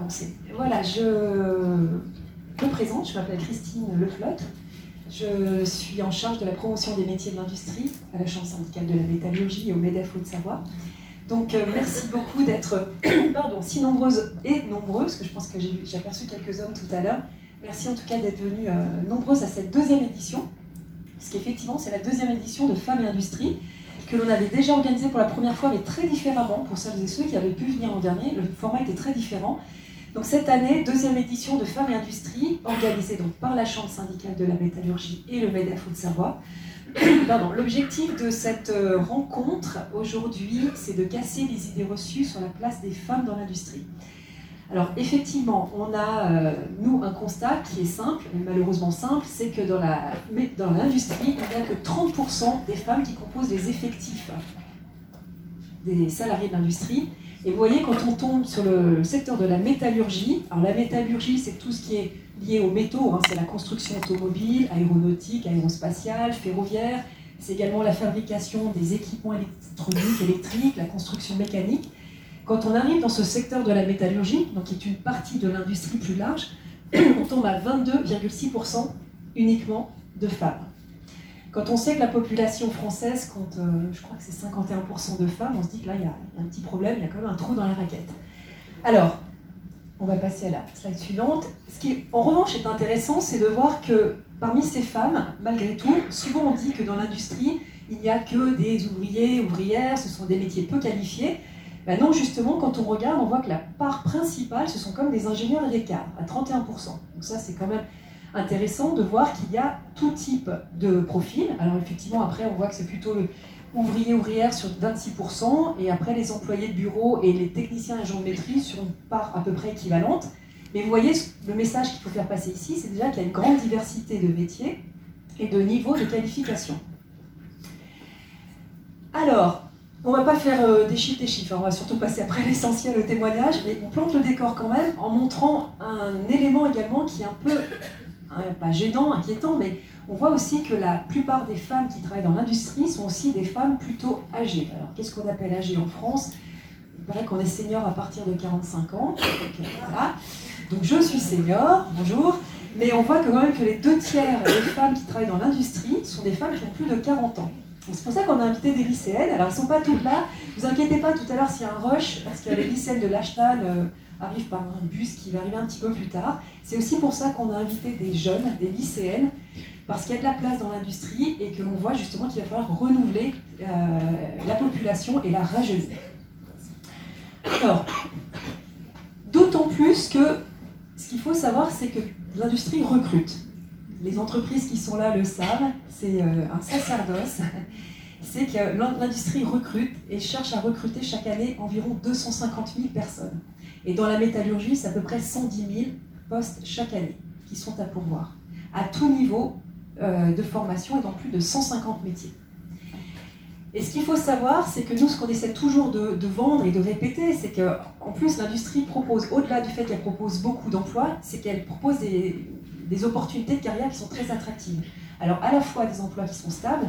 commencer. Voilà, je me présente, je m'appelle Christine Leflotte. Je suis en charge de la promotion des métiers de l'industrie à la Chambre syndicale de la métallurgie et au MEDEF Haute-Savoie. Donc merci beaucoup d'être si nombreuses et nombreux, parce que je pense que j'ai aperçu quelques hommes tout à l'heure. Merci en tout cas d'être venus nombreuses à cette deuxième édition, parce qu'effectivement c'est la deuxième édition de Femmes et Industrie, que l'on avait déjà organisée pour la première fois, mais très différemment pour celles et ceux qui avaient pu venir l'an dernier. Le format était très différent. Donc cette année, deuxième édition de Femmes et Industrie, organisée donc par la Chambre syndicale de la métallurgie et le MEDEF Haute-Savoie. L'objectif de cette rencontre aujourd'hui, c'est de casser les idées reçues sur la place des femmes dans l'industrie. Alors effectivement, on a, nous, un constat qui est simple, mais malheureusement simple, c'est que dans l'industrie, il n'y a que 30% des femmes qui composent les effectifs des salariés de l'industrie. Et vous voyez, quand on tombe sur le secteur de la métallurgie, alors la métallurgie, c'est tout ce qui est lié aux métaux, hein, c'est la construction automobile, aéronautique, aérospatiale, ferroviaire, c'est également la fabrication des équipements électroniques, électriques, la construction mécanique. Quand on arrive dans ce secteur de la métallurgie, donc qui est une partie de l'industrie plus large, on tombe à 22,6% uniquement de femmes. Quand on sait que la population française compte, je crois que c'est 51% de femmes, on se dit que là, il y a un petit problème, il y a quand même un trou dans la raquette. Alors, on va passer à la slide suivante. Ce qui, en revanche, est intéressant, c'est de voir que parmi ces femmes, malgré tout, souvent on dit que dans l'industrie, il n'y a que des ouvriers, ouvrières, ce sont des métiers peu qualifiés. Ben non, justement, quand on regarde, on voit que la part principale, ce sont comme des ingénieurs et des cadres, à 31%. Donc ça, c'est quand même intéressant de voir qu'il y a tout type de profil. Alors effectivement, après, on voit que c'est plutôt le ouvrier-ouvrière sur 26%, et après les employés de bureau et les techniciens et agents de maîtrise sur une part à peu près équivalente. Mais vous voyez, le message qu'il faut faire passer ici, c'est déjà qu'il y a une grande diversité de métiers et de niveaux de qualification. Alors, on ne va pas faire des chiffres, on va surtout passer après l'essentiel, au témoignage, mais on plante le décor quand même en montrant un élément également qui est un peu, pas gênant, inquiétant, mais on voit aussi que la plupart des femmes qui travaillent dans l'industrie sont aussi des femmes plutôt âgées. Alors, qu'est-ce qu'on appelle âgée en France? Il paraît qu'on est senior à partir de 45 ans. Donc, voilà. Donc je suis senior, bonjour. Mais on voit quand même que les 2/3 des femmes qui travaillent dans l'industrie sont des femmes qui ont plus de 40 ans. C'est pour ça qu'on a invité des lycéennes. Alors, elles ne sont pas toutes là. Ne vous inquiétez pas, tout à l'heure, s'il y a un rush, parce que les lycéennes de l'Ashtan arrivent par un bus qui va arriver un petit peu plus tard. C'est aussi pour ça qu'on a invité des jeunes, des lycéennes, parce qu'il y a de la place dans l'industrie et que l'on voit justement qu'il va falloir renouveler la population et la rajeunir. Alors, d'autant plus que ce qu'il faut savoir, c'est que l'industrie recrute. Les entreprises qui sont là le savent, c'est un sacerdoce. C'est que l'industrie recrute et cherche à recruter chaque année environ 250 000 personnes. Et dans la métallurgie, c'est à peu près 110 000 postes chaque année qui sont à pourvoir, à tout niveau de formation et dans plus de 150 métiers. Et ce qu'il faut savoir, c'est que nous, ce qu'on essaie toujours de vendre et de répéter, c'est qu'en plus, l'industrie propose, au-delà du fait qu'elle propose beaucoup d'emplois, c'est qu'elle propose des opportunités de carrière qui sont très attractives. Alors, à la fois des emplois qui sont stables,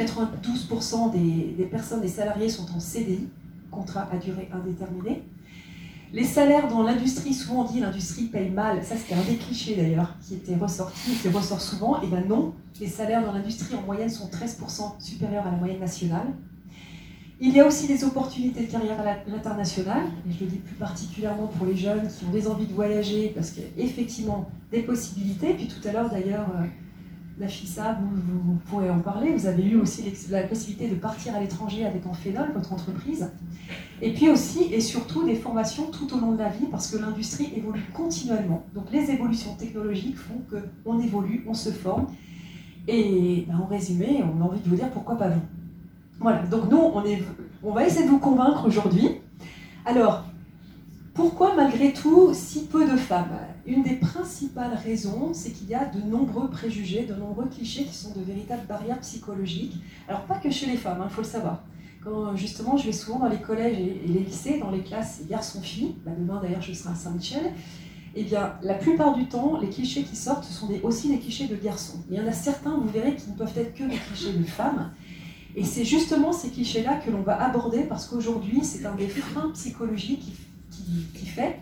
92% des personnes, des salariés sont en CDI, contrat à durée indéterminée. Les salaires dans l'industrie, souvent on dit l'industrie paye mal, ça c'était un des clichés d'ailleurs qui était ressorti, qui ressort souvent, et bien non, les salaires dans l'industrie en moyenne sont 13% supérieurs à la moyenne nationale. Il y a aussi des opportunités de carrière à l'international, et je le dis plus particulièrement pour les jeunes qui ont des envies de voyager, parce qu'il y a effectivement des possibilités. Puis tout à l'heure d'ailleurs, la FISA, vous pourrez en parler, vous avez eu aussi la possibilité de partir à l'étranger avec Amphenol, votre entreprise. Et puis aussi et surtout des formations tout au long de la vie, parce que l'industrie évolue continuellement. Donc les évolutions technologiques font qu'on évolue, on se forme. Et en résumé, on a envie de vous dire pourquoi pas vous. Voilà, donc nous, on va essayer de vous convaincre aujourd'hui. Alors, pourquoi malgré tout si peu de femmes? Une des principales raisons, c'est qu'il y a de nombreux préjugés, de nombreux clichés qui sont de véritables barrières psychologiques. Alors pas que chez les femmes, il faut le savoir. Quand justement je vais souvent dans les collèges et les lycées, dans les classes garçons-filles, demain d'ailleurs je serai à Saint-Michel, eh bien la plupart du temps, les clichés qui sortent, ce sont aussi des clichés de garçons. Il y en a certains, vous verrez, qui ne peuvent être que des clichés de femmes. Et c'est justement ces clichés-là que l'on va aborder parce qu'aujourd'hui, c'est un des freins psychologiques qui fait,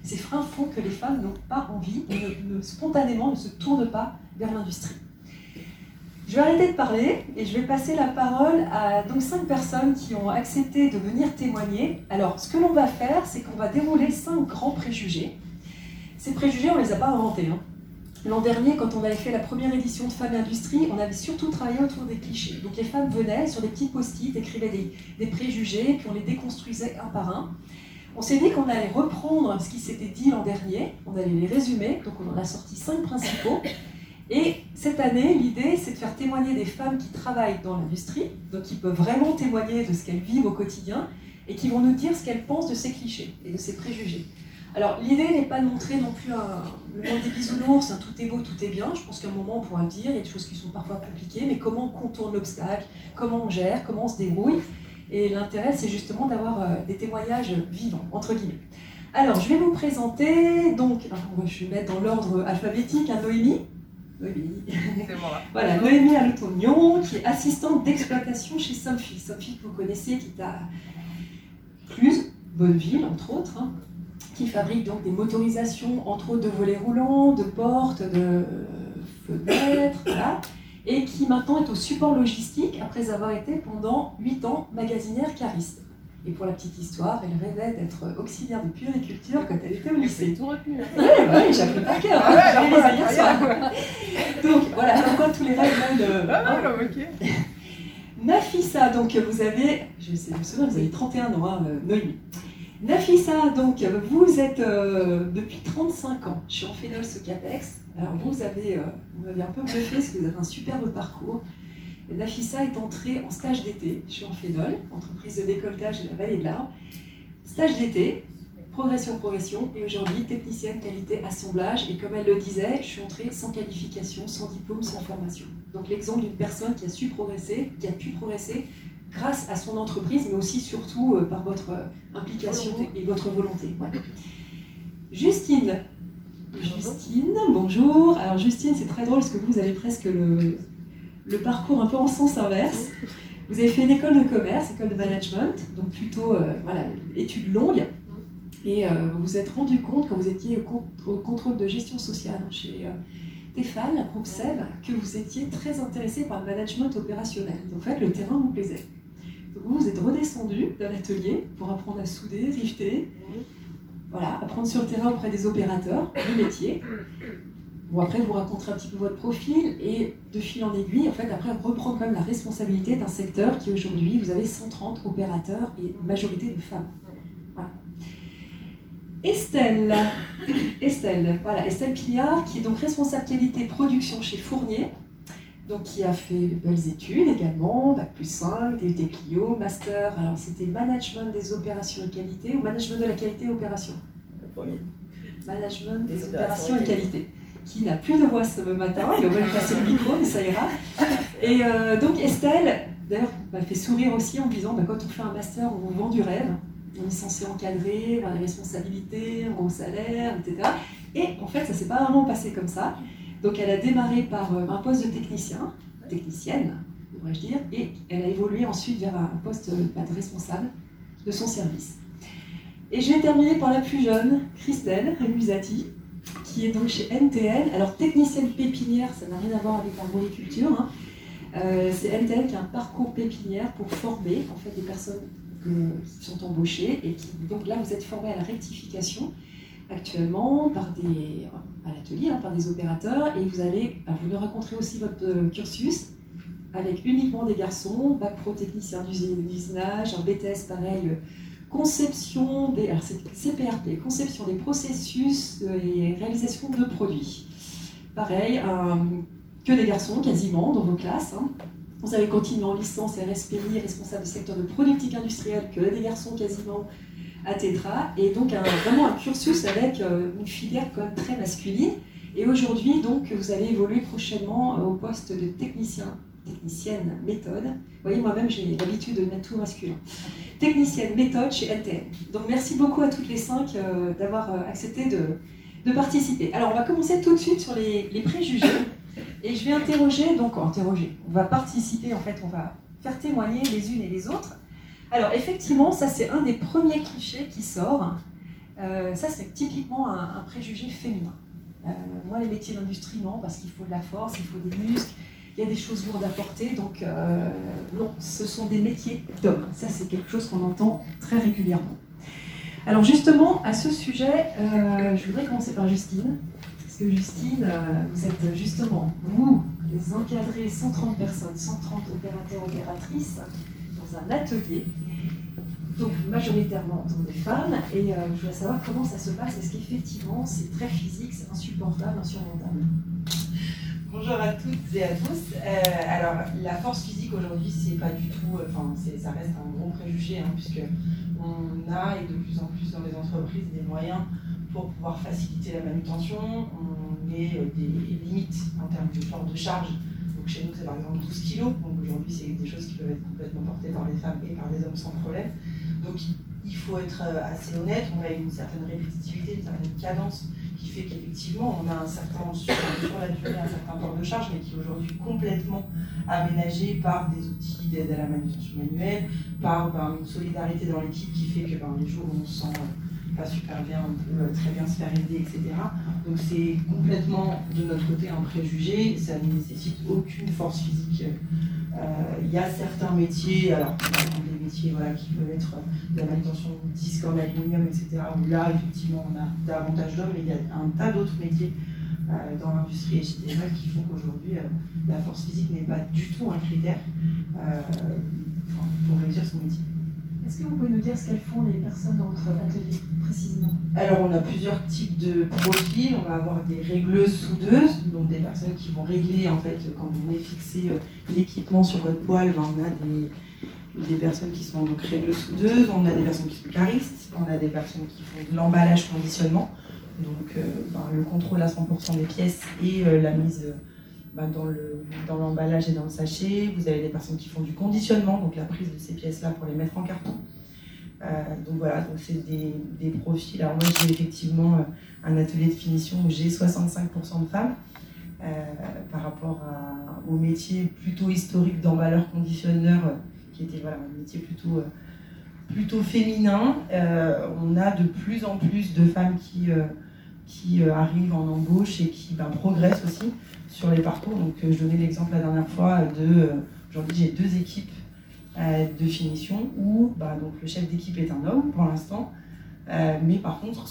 Ces freins font que les femmes n'ont pas envie, spontanément ne se tournent pas vers l'industrie. Je vais arrêter de parler et je vais passer la parole à donc 5 personnes qui ont accepté de venir témoigner. Alors, ce que l'on va faire, c'est qu'on va dérouler 5 grands préjugés. Ces préjugés, on ne les a pas inventés. L'an dernier, quand on avait fait la première édition de Femmes et Industrie, on avait surtout travaillé autour des clichés. Donc les femmes venaient sur des petits post-it, écrivaient des préjugés, puis on les déconstruisait un par un. On s'est dit qu'on allait reprendre ce qui s'était dit l'an dernier, on allait les résumer, donc on en a sorti 5 principaux. Et cette année, l'idée, c'est de faire témoigner des femmes qui travaillent dans l'industrie, donc qui peuvent vraiment témoigner de ce qu'elles vivent au quotidien, et qui vont nous dire ce qu'elles pensent de ces clichés et de ces préjugés. Alors, l'idée n'est pas de montrer non plus le monde des bisounours, tout est beau, tout est bien. Je pense qu'à un moment, on pourra le dire, il y a des choses qui sont parfois compliquées, mais comment on contourne l'obstacle, comment on gère, comment on se débrouille. Et l'intérêt, c'est justement d'avoir des témoignages vivants, entre guillemets. Alors, je vais vous présenter, donc, je vais mettre dans l'ordre alphabétique, Noémie. Voilà, Noémie Alotognon, qui est assistante d'exploitation chez Somfy. Somfy, que vous connaissez, qui est à Cluse, Bonneville, entre autres, qui fabrique donc des motorisations, entre autres de volets roulants, de portes, de fenêtres, voilà, et qui maintenant est au support logistique après avoir été pendant 8 ans magasinière cariste. Et pour la petite histoire, elle rêvait d'être auxiliaire de puériculture quand elle était au lycée. Tout retenu. Oui, j'ai appris par cœur, j'ai les hier soir. Donc voilà, encore tous les rêves de... Ok. Nafissa, donc vous avez, je sais me souviens, vous avez 31 ans, Noémie. Nafissa, donc vous êtes depuis 35 ans chez Amphénol Socapex. Alors vous m'avez un peu bluffé parce que vous avez un superbe parcours. Nafissa est entrée en stage d'été chez Amphénol, entreprise de décolletage de la vallée de l'Arve. Stage d'été, progression, et aujourd'hui technicienne qualité assemblage. Et comme elle le disait, je suis entrée sans qualification, sans diplôme, sans formation. Donc l'exemple d'une personne qui a su progresser, qui a pu progresser grâce à son entreprise, mais aussi surtout par votre implication et votre volonté. Ouais. Justine, bonjour. Alors Justine, c'est très drôle parce que vous avez presque le parcours un peu en sens inverse. Vous avez fait une école de commerce, école de management, donc plutôt études longues. Et vous vous êtes rendu compte, quand vous étiez au contrôle de gestion sociale chez Tefal, groupe SEB, que vous étiez très intéressé par le management opérationnel. En fait, le terrain vous plaisait. Donc vous êtes redescendu dans l'atelier pour apprendre à souder, rifter, voilà, apprendre sur le terrain auprès des opérateurs, du métier. Bon, après, vous raconterez un petit peu votre profil et de fil en aiguille, en fait, après, reprendre quand même la responsabilité d'un secteur qui aujourd'hui, vous avez 130 opérateurs et une majorité de femmes. Voilà. Estelle Pillard, qui est donc responsable qualité production chez Fournier, donc qui a fait de belles études également, Bac+5, DUT Clio, Master, alors c'était management des opérations et qualité ou management de la qualité et opération. Le premier. Management des opérations et qualité. Qui n'a plus de voix ce matin, il aurait passé le micro, mais ça ira. Et donc Estelle, d'ailleurs, m'a fait sourire aussi en me disant, quand on fait un master, on vous vend du rêve, on est censé encadrer, avoir des responsabilités, un gros salaire, etc. Et en fait, ça ne s'est pas vraiment passé comme ça. Donc elle a démarré par un poste de technicienne, devrais-je dire, et elle a évolué ensuite vers un poste de responsable de son service. Et je vais terminer par la plus jeune, Christelle Remusati, qui est donc chez NTL. Alors technicienne pépinière, ça n'a rien à voir avec l'arboriculture. C'est NTL qui a un parcours pépinière pour former en fait des personnes qui sont embauchées et qui, donc là vous êtes formés à la rectification actuellement à l'atelier, par des opérateurs, et vous nous raconterez aussi votre cursus avec uniquement des garçons, bac pro technicien d'usinage, un BTS pareil, conception c'est CPRP, conception des processus et réalisation de produits. Pareil, que des garçons quasiment dans vos classes. Vous avez continué en licence RSPI, responsable du secteur de productique industrielle, que des garçons quasiment à Tetra, et donc vraiment un cursus avec une filière quand même très masculine. Et aujourd'hui, donc, vous allez évoluer prochainement au poste de technicienne méthode. Vous voyez, moi-même, j'ai l'habitude de mettre tout masculin. Technicienne méthode chez NTL. Donc, merci beaucoup à toutes les 5 d'avoir accepté de participer. Alors, on va commencer tout de suite sur les préjugés. Et je vais on va participer, en fait, on va faire témoigner les unes et les autres. Alors, effectivement, ça, c'est un des premiers clichés qui sort. Ça, c'est typiquement un préjugé féminin. Moi, les métiers d'industrie, non, parce qu'il faut de la force, il faut des muscles, il y a des choses lourdes à porter, donc non, ce sont des métiers d'hommes. Ça, c'est quelque chose qu'on entend très régulièrement. Alors justement, à ce sujet, je voudrais commencer par Justine, parce que Justine, vous êtes justement, vous, les encadrez 130 personnes, 130 opérateurs, opératrices, dans un atelier, donc majoritairement des femmes, et je voudrais savoir comment ça se passe. Est-ce qu'effectivement c'est très physique, c'est insupportable, insurmontable? Bonjour à toutes et à tous. Alors la force physique aujourd'hui, c'est pas du tout, ça reste un gros préjugé, puisque on a, et de plus en plus dans les entreprises, des moyens pour pouvoir faciliter la manutention. On met des limites en termes de force de charge. Donc chez nous, c'est par exemple 12 kg. Donc aujourd'hui, c'est des choses qui peuvent être complètement portées par les femmes et par les hommes sans problème. Donc il faut être assez honnête, on a une certaine répétitivité, une certaine cadence qui fait qu'effectivement on a un certain, sur la durée, un certain port de charge, mais qui est aujourd'hui complètement aménagé par des outils d'aide à la manutention manuelle, par une solidarité dans l'équipe qui fait que les jours où on se sent pas super bien, on peut très bien se faire aider, etc. Donc c'est complètement de notre côté un préjugé, ça ne nécessite aucune force physique. Il y a certains métiers, alors des métiers qui peuvent être de la manutention de disques en aluminium, etc., où là effectivement on a davantage d'hommes, mais il y a un tas d'autres métiers dans l'industrie HTML qui font qu'aujourd'hui la force physique n'est pas du tout un critère pour réussir son métier. Est-ce que vous pouvez nous dire ce qu'elles font les personnes dans votre atelier précisément? Alors on a plusieurs types de profils. On va avoir des régleuses soudeuses, donc des personnes qui vont régler en fait quand vous venez fixer l'équipement sur votre poêle. On a des personnes qui sont donc régleuses soudeuses, on a des personnes qui sont caristes, on a des personnes qui font de l'emballage conditionnement, donc le contrôle à 100% des pièces et la mise dans l'emballage et dans le sachet. Vous avez des personnes qui font du conditionnement, donc la prise de ces pièces-là pour les mettre en carton. Donc voilà, donc c'est des profils. Alors moi j'ai effectivement un atelier de finition où j'ai 65% de femmes par rapport au métier plutôt historique d'emballeur conditionneur qui était un métier plutôt féminin. On a de plus en plus de femmes qui arrivent en embauche et qui progressent aussi sur les parcours. Donc je donnais l'exemple la dernière fois aujourd'hui j'ai 2 équipes de finition où donc le chef d'équipe est un homme pour l'instant, mais par contre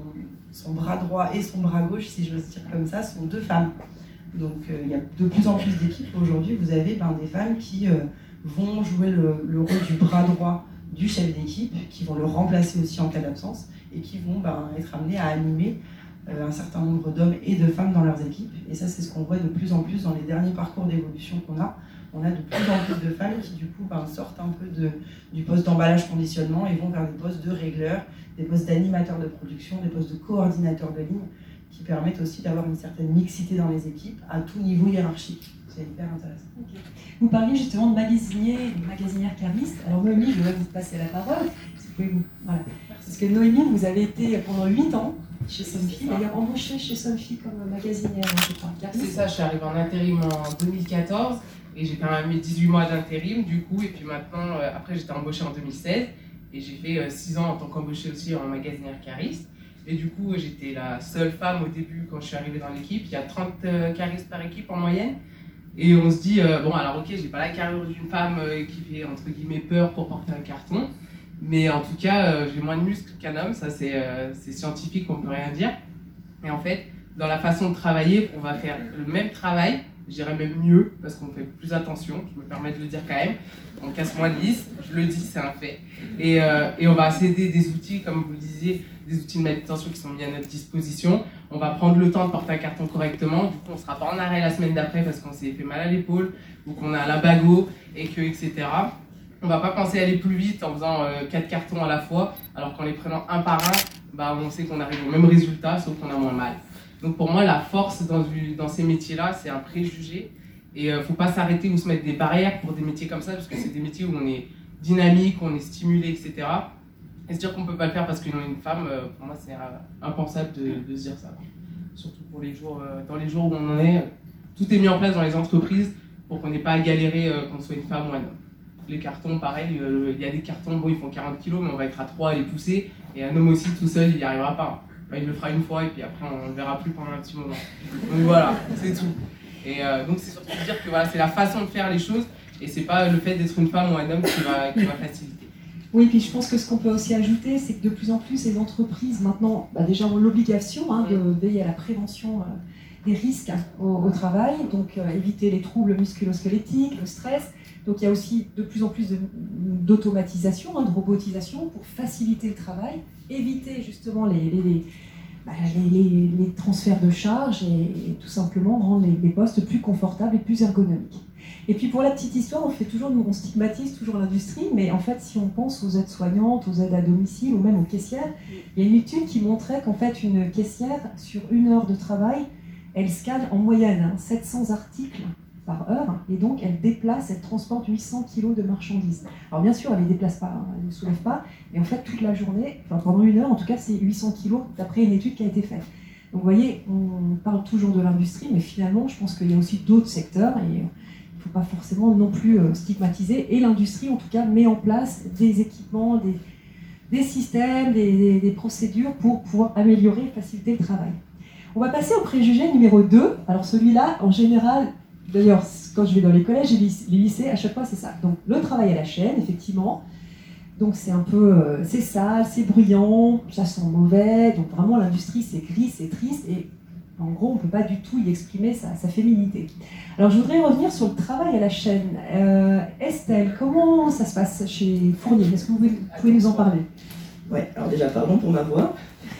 son bras droit et son bras gauche, si je veux dire comme ça, sont 2 femmes. Donc il y a de plus en plus d'équipes. Aujourd'hui vous avez des femmes qui vont jouer le rôle du bras droit du chef d'équipe, qui vont le remplacer aussi en cas d'absence et qui vont être amenées à animer un certain nombre d'hommes et de femmes dans leurs équipes. Et ça, c'est ce qu'on voit de plus en plus dans les derniers parcours d'évolution qu'on a. On a de plus en plus de femmes qui, du coup, sortent un peu du poste d'emballage conditionnement et vont vers des postes de régleurs, des postes d'animateurs de production, des postes de coordinateurs de ligne, qui permettent aussi d'avoir une certaine mixité dans les équipes à tout niveau hiérarchique. C'est hyper intéressant. Okay. Vous parliez justement de magasinière cariste. Alors Noémie, je vais vous passer la parole. Si vous pouvez voilà. Parce que Noémie, vous avez été pendant 8 ans chez Somfy, d'ailleurs embauchée chez Somfy comme magasinière, je crois. C'est ça, je suis arrivée en intérim en 2014 et j'ai fait mes 18 mois d'intérim du coup, et puis maintenant, après j'étais embauchée en 2016 et j'ai fait 6 ans en tant qu'embauchée aussi en magasinière cariste. Et du coup, j'étais la seule femme au début quand je suis arrivée dans l'équipe. Il y a 30 caristes par équipe en moyenne. Et on se dit, alors ok, j'ai pas la carrure d'une femme qui fait entre guillemets peur pour porter un carton. Mais en tout cas, j'ai moins de muscles qu'un homme, ça c'est scientifique, on peut rien dire. Et en fait, dans la façon de travailler, on va faire le même travail, je dirais même mieux, parce qu'on fait plus attention, je me permets de le dire quand même. On casse moins de lis, je le dis, c'est un fait. Et on va s'aider des outils, comme vous le disiez, des outils de manutention qui sont mis à notre disposition. On va prendre le temps de porter un carton correctement, du coup on ne sera pas en arrêt la semaine d'après parce qu'on s'est fait mal à l'épaule, ou qu'on a un lumbago, etc. On ne va pas penser à aller plus vite en faisant 4 cartons à la fois, alors qu'en les prenant un par un, on sait qu'on arrive au même résultat, sauf qu'on a moins mal. Donc pour moi, la force dans ces métiers-là, c'est un préjugé. Et il ne faut pas s'arrêter ou se mettre des barrières pour des métiers comme ça, parce que c'est des métiers où on est dynamique, on est stimulé, etc. Et se dire qu'on ne peut pas le faire parce qu'on est une femme, pour moi, c'est impensable de se dire ça. Surtout pour dans les jours où on en est, tout est mis en place dans les entreprises pour qu'on n'ait pas à galérer qu'on soit une femme ou un homme. Les cartons, pareil, il y a des cartons, ils font 40 kg, mais on va être à 3 à les pousser. Et un homme aussi, tout seul, il n'y arrivera pas. Enfin, il le fera une fois et puis après, on ne le verra plus pendant un petit moment. Donc voilà, c'est tout. Et donc, c'est surtout dire que voilà, c'est la façon de faire les choses et c'est pas le fait d'être une femme ou un homme qui va faciliter. Oui, puis je pense que ce qu'on peut aussi ajouter, c'est que de plus en plus, les entreprises, maintenant, déjà ont l'obligation de veiller à la prévention des risques au travail, donc éviter les troubles musculo-squelettiques, le stress. Donc il y a aussi de plus en plus d'automatisation, de robotisation pour faciliter le travail, éviter justement les transferts de charges et tout simplement rendre les postes plus confortables et plus ergonomiques. Et puis pour la petite histoire, on stigmatise toujours l'industrie, mais en fait si on pense aux aides-soignantes, aux aides à domicile ou même aux caissières, il y a une étude qui montrait qu'en fait une caissière sur 1 heure de travail, elle scanne en moyenne 700 articles par heure, et donc elle transporte 800 kilos de marchandises. Alors bien sûr, elle ne les déplace pas, elle ne les soulève pas, mais en fait toute la journée, pendant 1 heure en tout cas, c'est 800 kilos d'après une étude qui a été faite. Donc vous voyez, on parle toujours de l'industrie, mais finalement je pense qu'il y a aussi d'autres secteurs, et il ne faut pas forcément non plus stigmatiser, et l'industrie en tout cas met en place des équipements, des systèmes, des procédures pour pouvoir améliorer et faciliter le travail. On va passer au préjugé numéro 2. Alors celui-là, en général, d'ailleurs, quand je vais dans les collèges et les lycées, à chaque fois c'est ça. Donc le travail à la chaîne, effectivement. Donc c'est un peu, c'est sale, c'est bruyant, ça sent mauvais. Donc vraiment l'industrie c'est gris, c'est triste et en gros on ne peut pas du tout y exprimer sa féminité. Alors je voudrais revenir sur le travail à la chaîne. Estelle, comment ça se passe chez Fournier? Est-ce que vous pouvez nous en parler? Ouais, alors déjà pardon pour ma voix.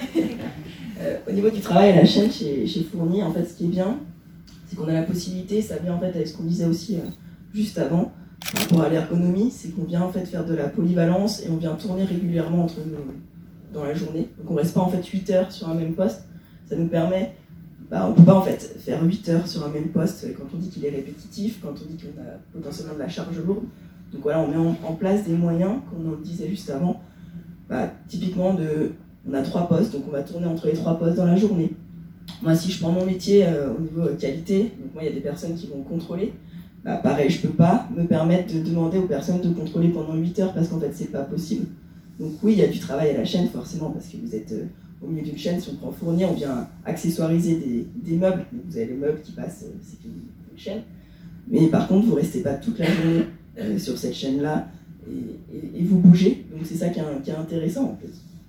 Au niveau du travail à la chaîne chez Fournier, en fait ce qui est bien, c'est qu'on a la possibilité, ça vient en fait avec ce qu'on disait aussi juste avant, par rapport à l'ergonomie, c'est qu'on vient en fait faire de la polyvalence et on vient tourner régulièrement entre nous dans la journée. Donc on reste pas en fait 8 heures sur un même poste, ça nous permet, on peut pas en fait faire 8 heures sur un même poste quand on dit qu'il est répétitif, quand on dit qu'on a potentiellement de la charge lourde. Donc voilà, on met en place des moyens, comme on le disait juste avant, typiquement on a 3 postes, donc on va tourner entre les 3 postes dans la journée. Moi, si je prends mon métier au niveau qualité, donc moi, il y a des personnes qui vont contrôler. Pareil, je ne peux pas me permettre de demander aux personnes de contrôler pendant 8 heures parce qu'en fait, c'est pas possible. Donc oui, il y a du travail à la chaîne, forcément, parce que vous êtes au milieu d'une chaîne. Si on prend Fournier, on vient accessoiriser des meubles. Donc, vous avez les meubles qui passent, c'est une chaîne. Mais par contre, vous ne restez pas toute la journée sur cette chaîne-là et vous bougez. Donc c'est ça qui est intéressant, en fait.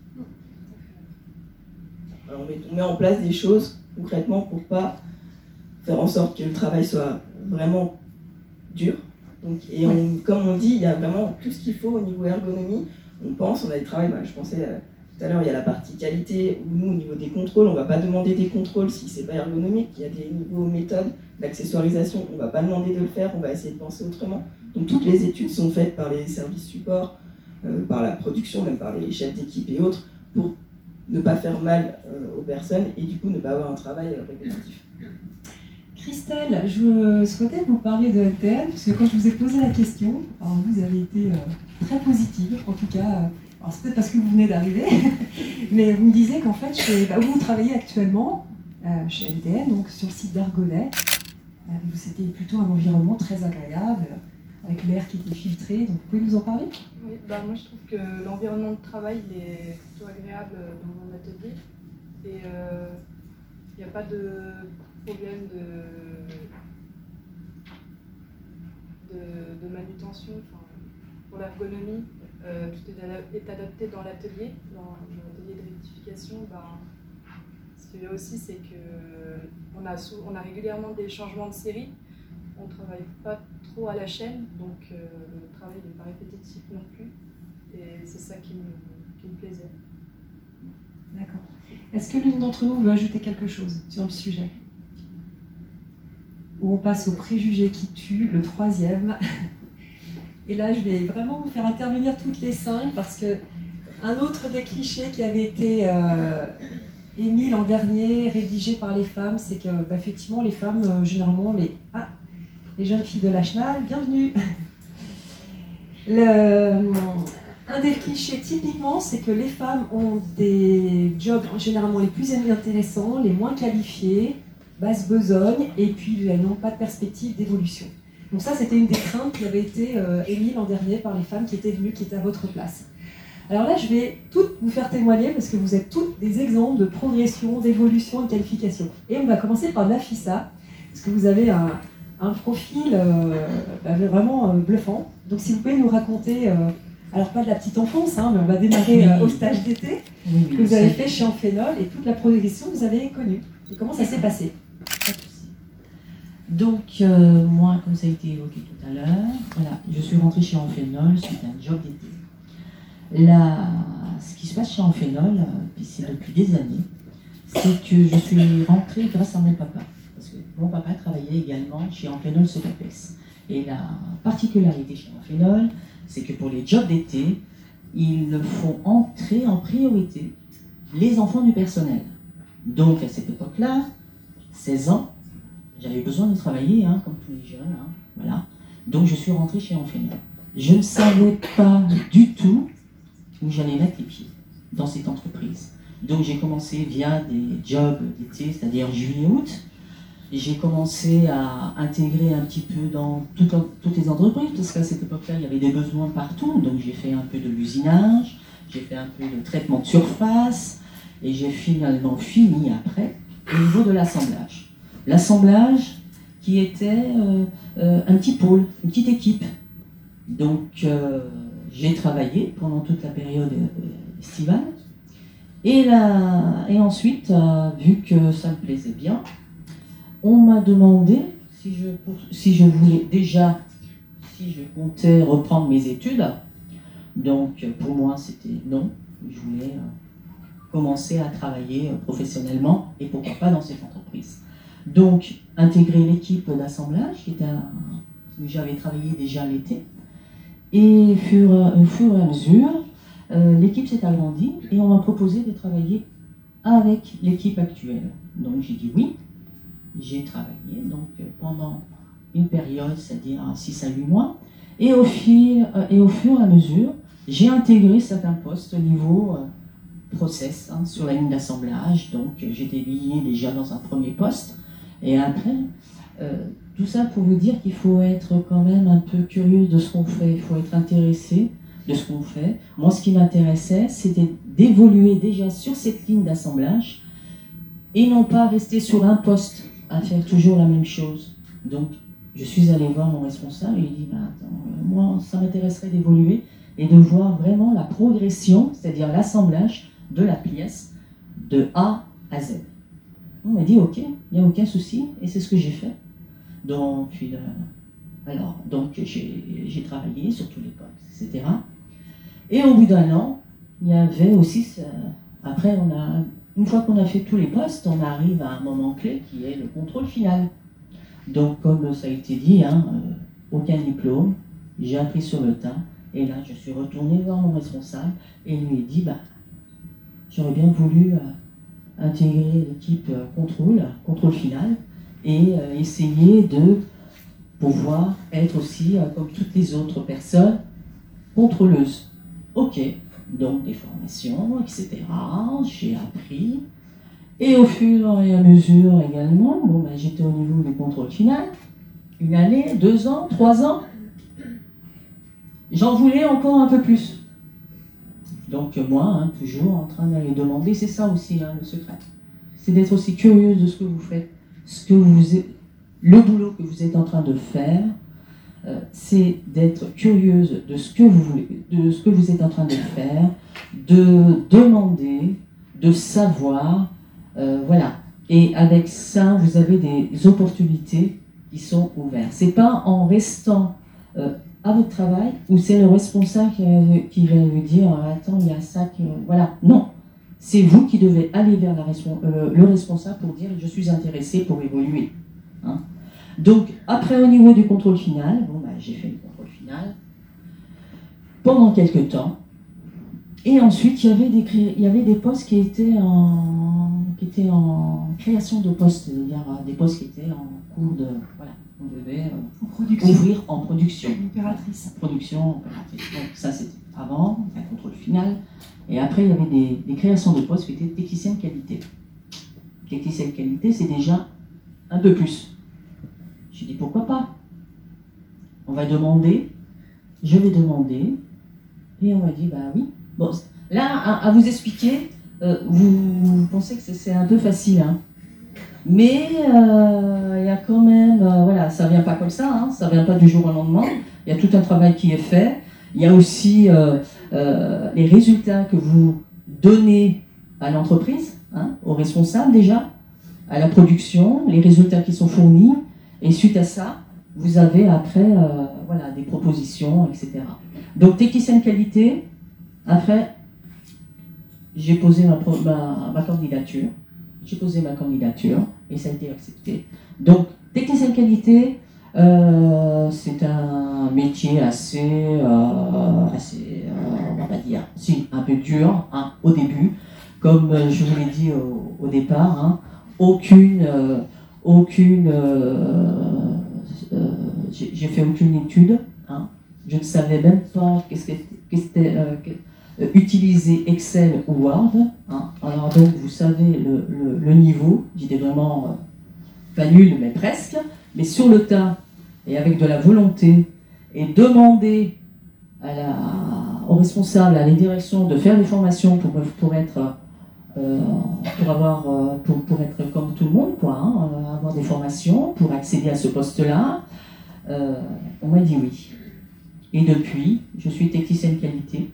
Alors, on met en place des choses concrètement pour pas faire en sorte que le travail soit vraiment dur. Donc, comme on dit, il y a vraiment tout ce qu'il faut au niveau ergonomie. On a des travails, je pensais tout à l'heure, il y a la partie qualité, où nous, au niveau des contrôles, on ne va pas demander des contrôles si ce n'est pas ergonomique. Il y a des niveaux méthodes d'accessoirisation, on ne va pas demander de le faire, on va essayer de penser autrement. Donc toutes les études sont faites par les services support, par la production, même par les chefs d'équipe et autres, pour ne pas faire mal aux personnes et du coup ne pas avoir un travail répétitif. Christelle, je souhaitais vous parler de LTN, parce que quand je vous ai posé la question, vous avez été très positive, en tout cas, c'est peut-être parce que vous venez d'arriver, mais vous me disiez qu'en fait, vous travaillez actuellement chez LTN, donc sur le site d'Argonay, c'était plutôt un environnement très agréable, avec l'air qui était filtré, donc vous pouvez nous en parler? Oui, moi je trouve que l'environnement de travail il est plutôt agréable dans mon atelier et il n'y a pas de problème de manutention pour l'ergonomie. Tout est adapté dans l'atelier de rectification. Ce qu'il y a aussi, c'est qu'on a régulièrement des changements de série. On ne travaille pas trop à la chaîne, donc le travail n'est pas répétitif non plus. Et c'est ça qui me plaisait. D'accord. Est-ce que l'une d'entre nous veut ajouter quelque chose sur le sujet? Ou on passe au préjugé qui tue, le 3e. Et là, je vais vraiment vous faire intervenir toutes les 5 parce que un autre des clichés qui avait été émis l'an dernier, rédigé par les femmes, c'est que effectivement les femmes, généralement, les jeunes filles de la CNAL, bienvenue. Un des clichés typiquement, c'est que les femmes ont des jobs généralement les plus intéressants, les moins qualifiés, basse besogne, et puis elles n'ont pas de perspective d'évolution. Donc ça, c'était une des craintes qui avait été émise l'an dernier par les femmes qui étaient venues, qui étaient à votre place. Alors là, je vais toutes vous faire témoigner parce que vous êtes toutes des exemples de progression, d'évolution, de qualification. Et on va commencer par Nafissa, parce que vous avez un profil vraiment bluffant. Donc si vous pouvez nous raconter, alors pas de la petite enfance, hein, mais on va démarrer au stage d'été, que vous avez fait chez Amphénol et toute la progression que vous avez connue. Et comment ça s'est passé? Donc, moi, comme ça a été évoqué tout à l'heure, voilà, je suis rentrée chez Amphénol suite à un job d'été. Ce qui se passe chez Amphénol, puis c'est depuis des années, c'est que je suis rentrée grâce à mon papa. Parce que mon papa travaillait également chez Amphénol Sodapes. Et la particularité chez Amphénol, c'est que pour les jobs d'été, ils font entrer en priorité les enfants du personnel. Donc, à cette époque-là, 16 ans, j'avais besoin de travailler, hein, comme tous les jeunes, hein, voilà. Donc je suis rentrée chez Amphénol. Je ne savais pas du tout où j'allais mettre les pieds dans cette entreprise. Donc j'ai commencé via des jobs d'été, c'est-à-dire juillet-août. J'ai commencé à intégrer un petit peu dans toutes les entreprises, parce qu'à cette époque-là, il y avait des besoins partout. Donc j'ai fait un peu de l'usinage, j'ai fait un peu de traitement de surface, et j'ai finalement fini après au niveau de l'assemblage. L'assemblage qui était un petit pôle, une petite équipe. Donc j'ai travaillé pendant toute la période estivale. Et ensuite, vu que ça me plaisait bien, on m'a demandé si je voulais déjà, si je comptais reprendre mes études. Donc pour moi c'était non, je voulais commencer à travailler professionnellement et pourquoi pas dans cette entreprise. Donc, intégrer l'équipe d'assemblage, où j'avais travaillé déjà l'été. Et au fur et à mesure, l'équipe s'est agrandie et on m'a proposé de travailler avec l'équipe actuelle. Donc, j'ai dit oui. J'ai travaillé donc, pendant une période, c'est-à-dire 6 à 8 mois. Et au fur et à mesure, j'ai intégré certains postes au niveau process, hein, sur la ligne d'assemblage. Donc, j'étais lié déjà dans un premier poste. Et après, tout ça pour vous dire qu'il faut être quand même un peu curieux de ce qu'on fait, il faut être intéressé de ce qu'on fait. Moi, ce qui m'intéressait, c'était d'évoluer déjà sur cette ligne d'assemblage et non pas rester sur un poste à faire toujours la même chose. Donc, je suis allée voir mon responsable et il dit, moi, ça m'intéresserait d'évoluer et de voir vraiment la progression, c'est-à-dire l'assemblage de la pièce de A à Z. On m'a dit ok, il n'y a aucun souci, et c'est ce que j'ai fait. Donc, j'ai travaillé sur tous les postes, etc. Et au bout d'un an, il y avait aussi, après, une fois qu'on a fait tous les postes, on arrive à un moment clé qui est le contrôle final. Donc, comme ça a été dit, hein, aucun diplôme, j'ai appris sur le tas, et là, je suis retournée voir mon responsable et lui ai dit, j'aurais bien voulu intégrer l'équipe contrôle final, et essayer de pouvoir être aussi, comme toutes les autres personnes, contrôleuses. Ok, donc des formations, etc. J'ai appris. Et au fur et à mesure également, j'étais au niveau du contrôle final. 1 année, 2 ans, 3 ans. J'en voulais encore un peu plus. Donc moi, toujours en train d'aller demander, c'est ça aussi le secret. C'est d'être aussi curieuse de ce que vous faites, le boulot que vous êtes en train de faire, c'est d'être curieuse de ce que vous voulez, de ce que vous êtes en train de faire, de demander, de savoir, voilà. Et avec ça, vous avez des opportunités qui sont ouvertes. C'est pas en restant à votre travail où c'est le responsable qui va vous dire attends, il y a ça qui... Voilà, non. C'est vous qui devez aller vers le responsable pour dire je suis intéressé pour évoluer. Hein. Donc, après, au niveau du contrôle final, j'ai fait le contrôle final pendant quelques temps. Et ensuite, il y avait des postes qui étaient en création de postes, c'est-à-dire des postes qui étaient en cours de... Voilà, on devait ouvrir en production. Opératrice. Production, opératrice. Donc ça, c'était avant, un contrôle final. Et après, il y avait des créations de postes qui étaient techniciens de qualité. Technicien de qualité, c'est déjà un peu plus. J'ai dit, pourquoi pas? On va demander, je vais demander, et on m'a dit, oui, Bon, là, à vous expliquer, vous pensez que c'est un peu facile, hein. Mais il y a quand même, voilà, ça vient pas comme ça, hein, ça vient pas du jour au lendemain. Il y a tout un travail qui est fait. Il y a aussi les résultats que vous donnez à l'entreprise, hein, aux responsables déjà, à la production, les résultats qui sont fournis. Et suite à ça, vous avez après voilà, des propositions, etc. Donc, technicien de qualité, après, j'ai posé ma candidature. J'ai posé ma candidature et ça a été accepté. Donc, technicien de qualité, c'est un métier assez on va dire, si, un peu dur, hein, au début. Comme je vous l'ai dit au départ, hein, j'ai fait aucune étude, hein. Je ne savais même pas qu'est-ce que c'était utiliser Excel ou Word, hein. Alors donc vous savez le niveau, j'étais vraiment pas nul mais presque, mais sur le tas et avec de la volonté et demander aux responsables, à la direction de faire des formations pour être comme tout le monde, quoi, hein, avoir des formations pour accéder à ce poste-là, on m'a dit oui. Et depuis, je suis technicienne qualité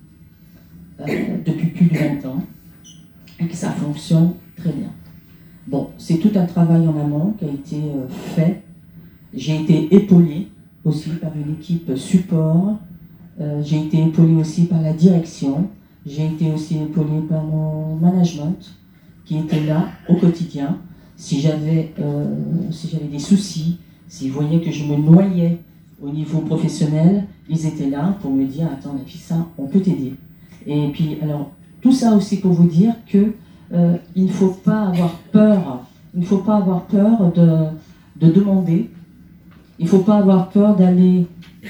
depuis plus de 20 ans et que ça fonctionne très bien. Bon, c'est tout un travail en amont qui a été fait. J'ai été épaulée aussi par une équipe support. J'ai été épaulée aussi par la direction. J'ai été aussi épaulée par mon management qui était là au quotidien. Si j'avais des soucis, s'ils voyaient que je me noyais au niveau professionnel, ils étaient là pour me dire « Attends, Nafissa, on peut t'aider ». Et puis, alors, tout ça aussi pour vous dire que il ne faut pas avoir peur. Il ne faut pas avoir peur de demander. Il ne faut pas avoir peur d'aller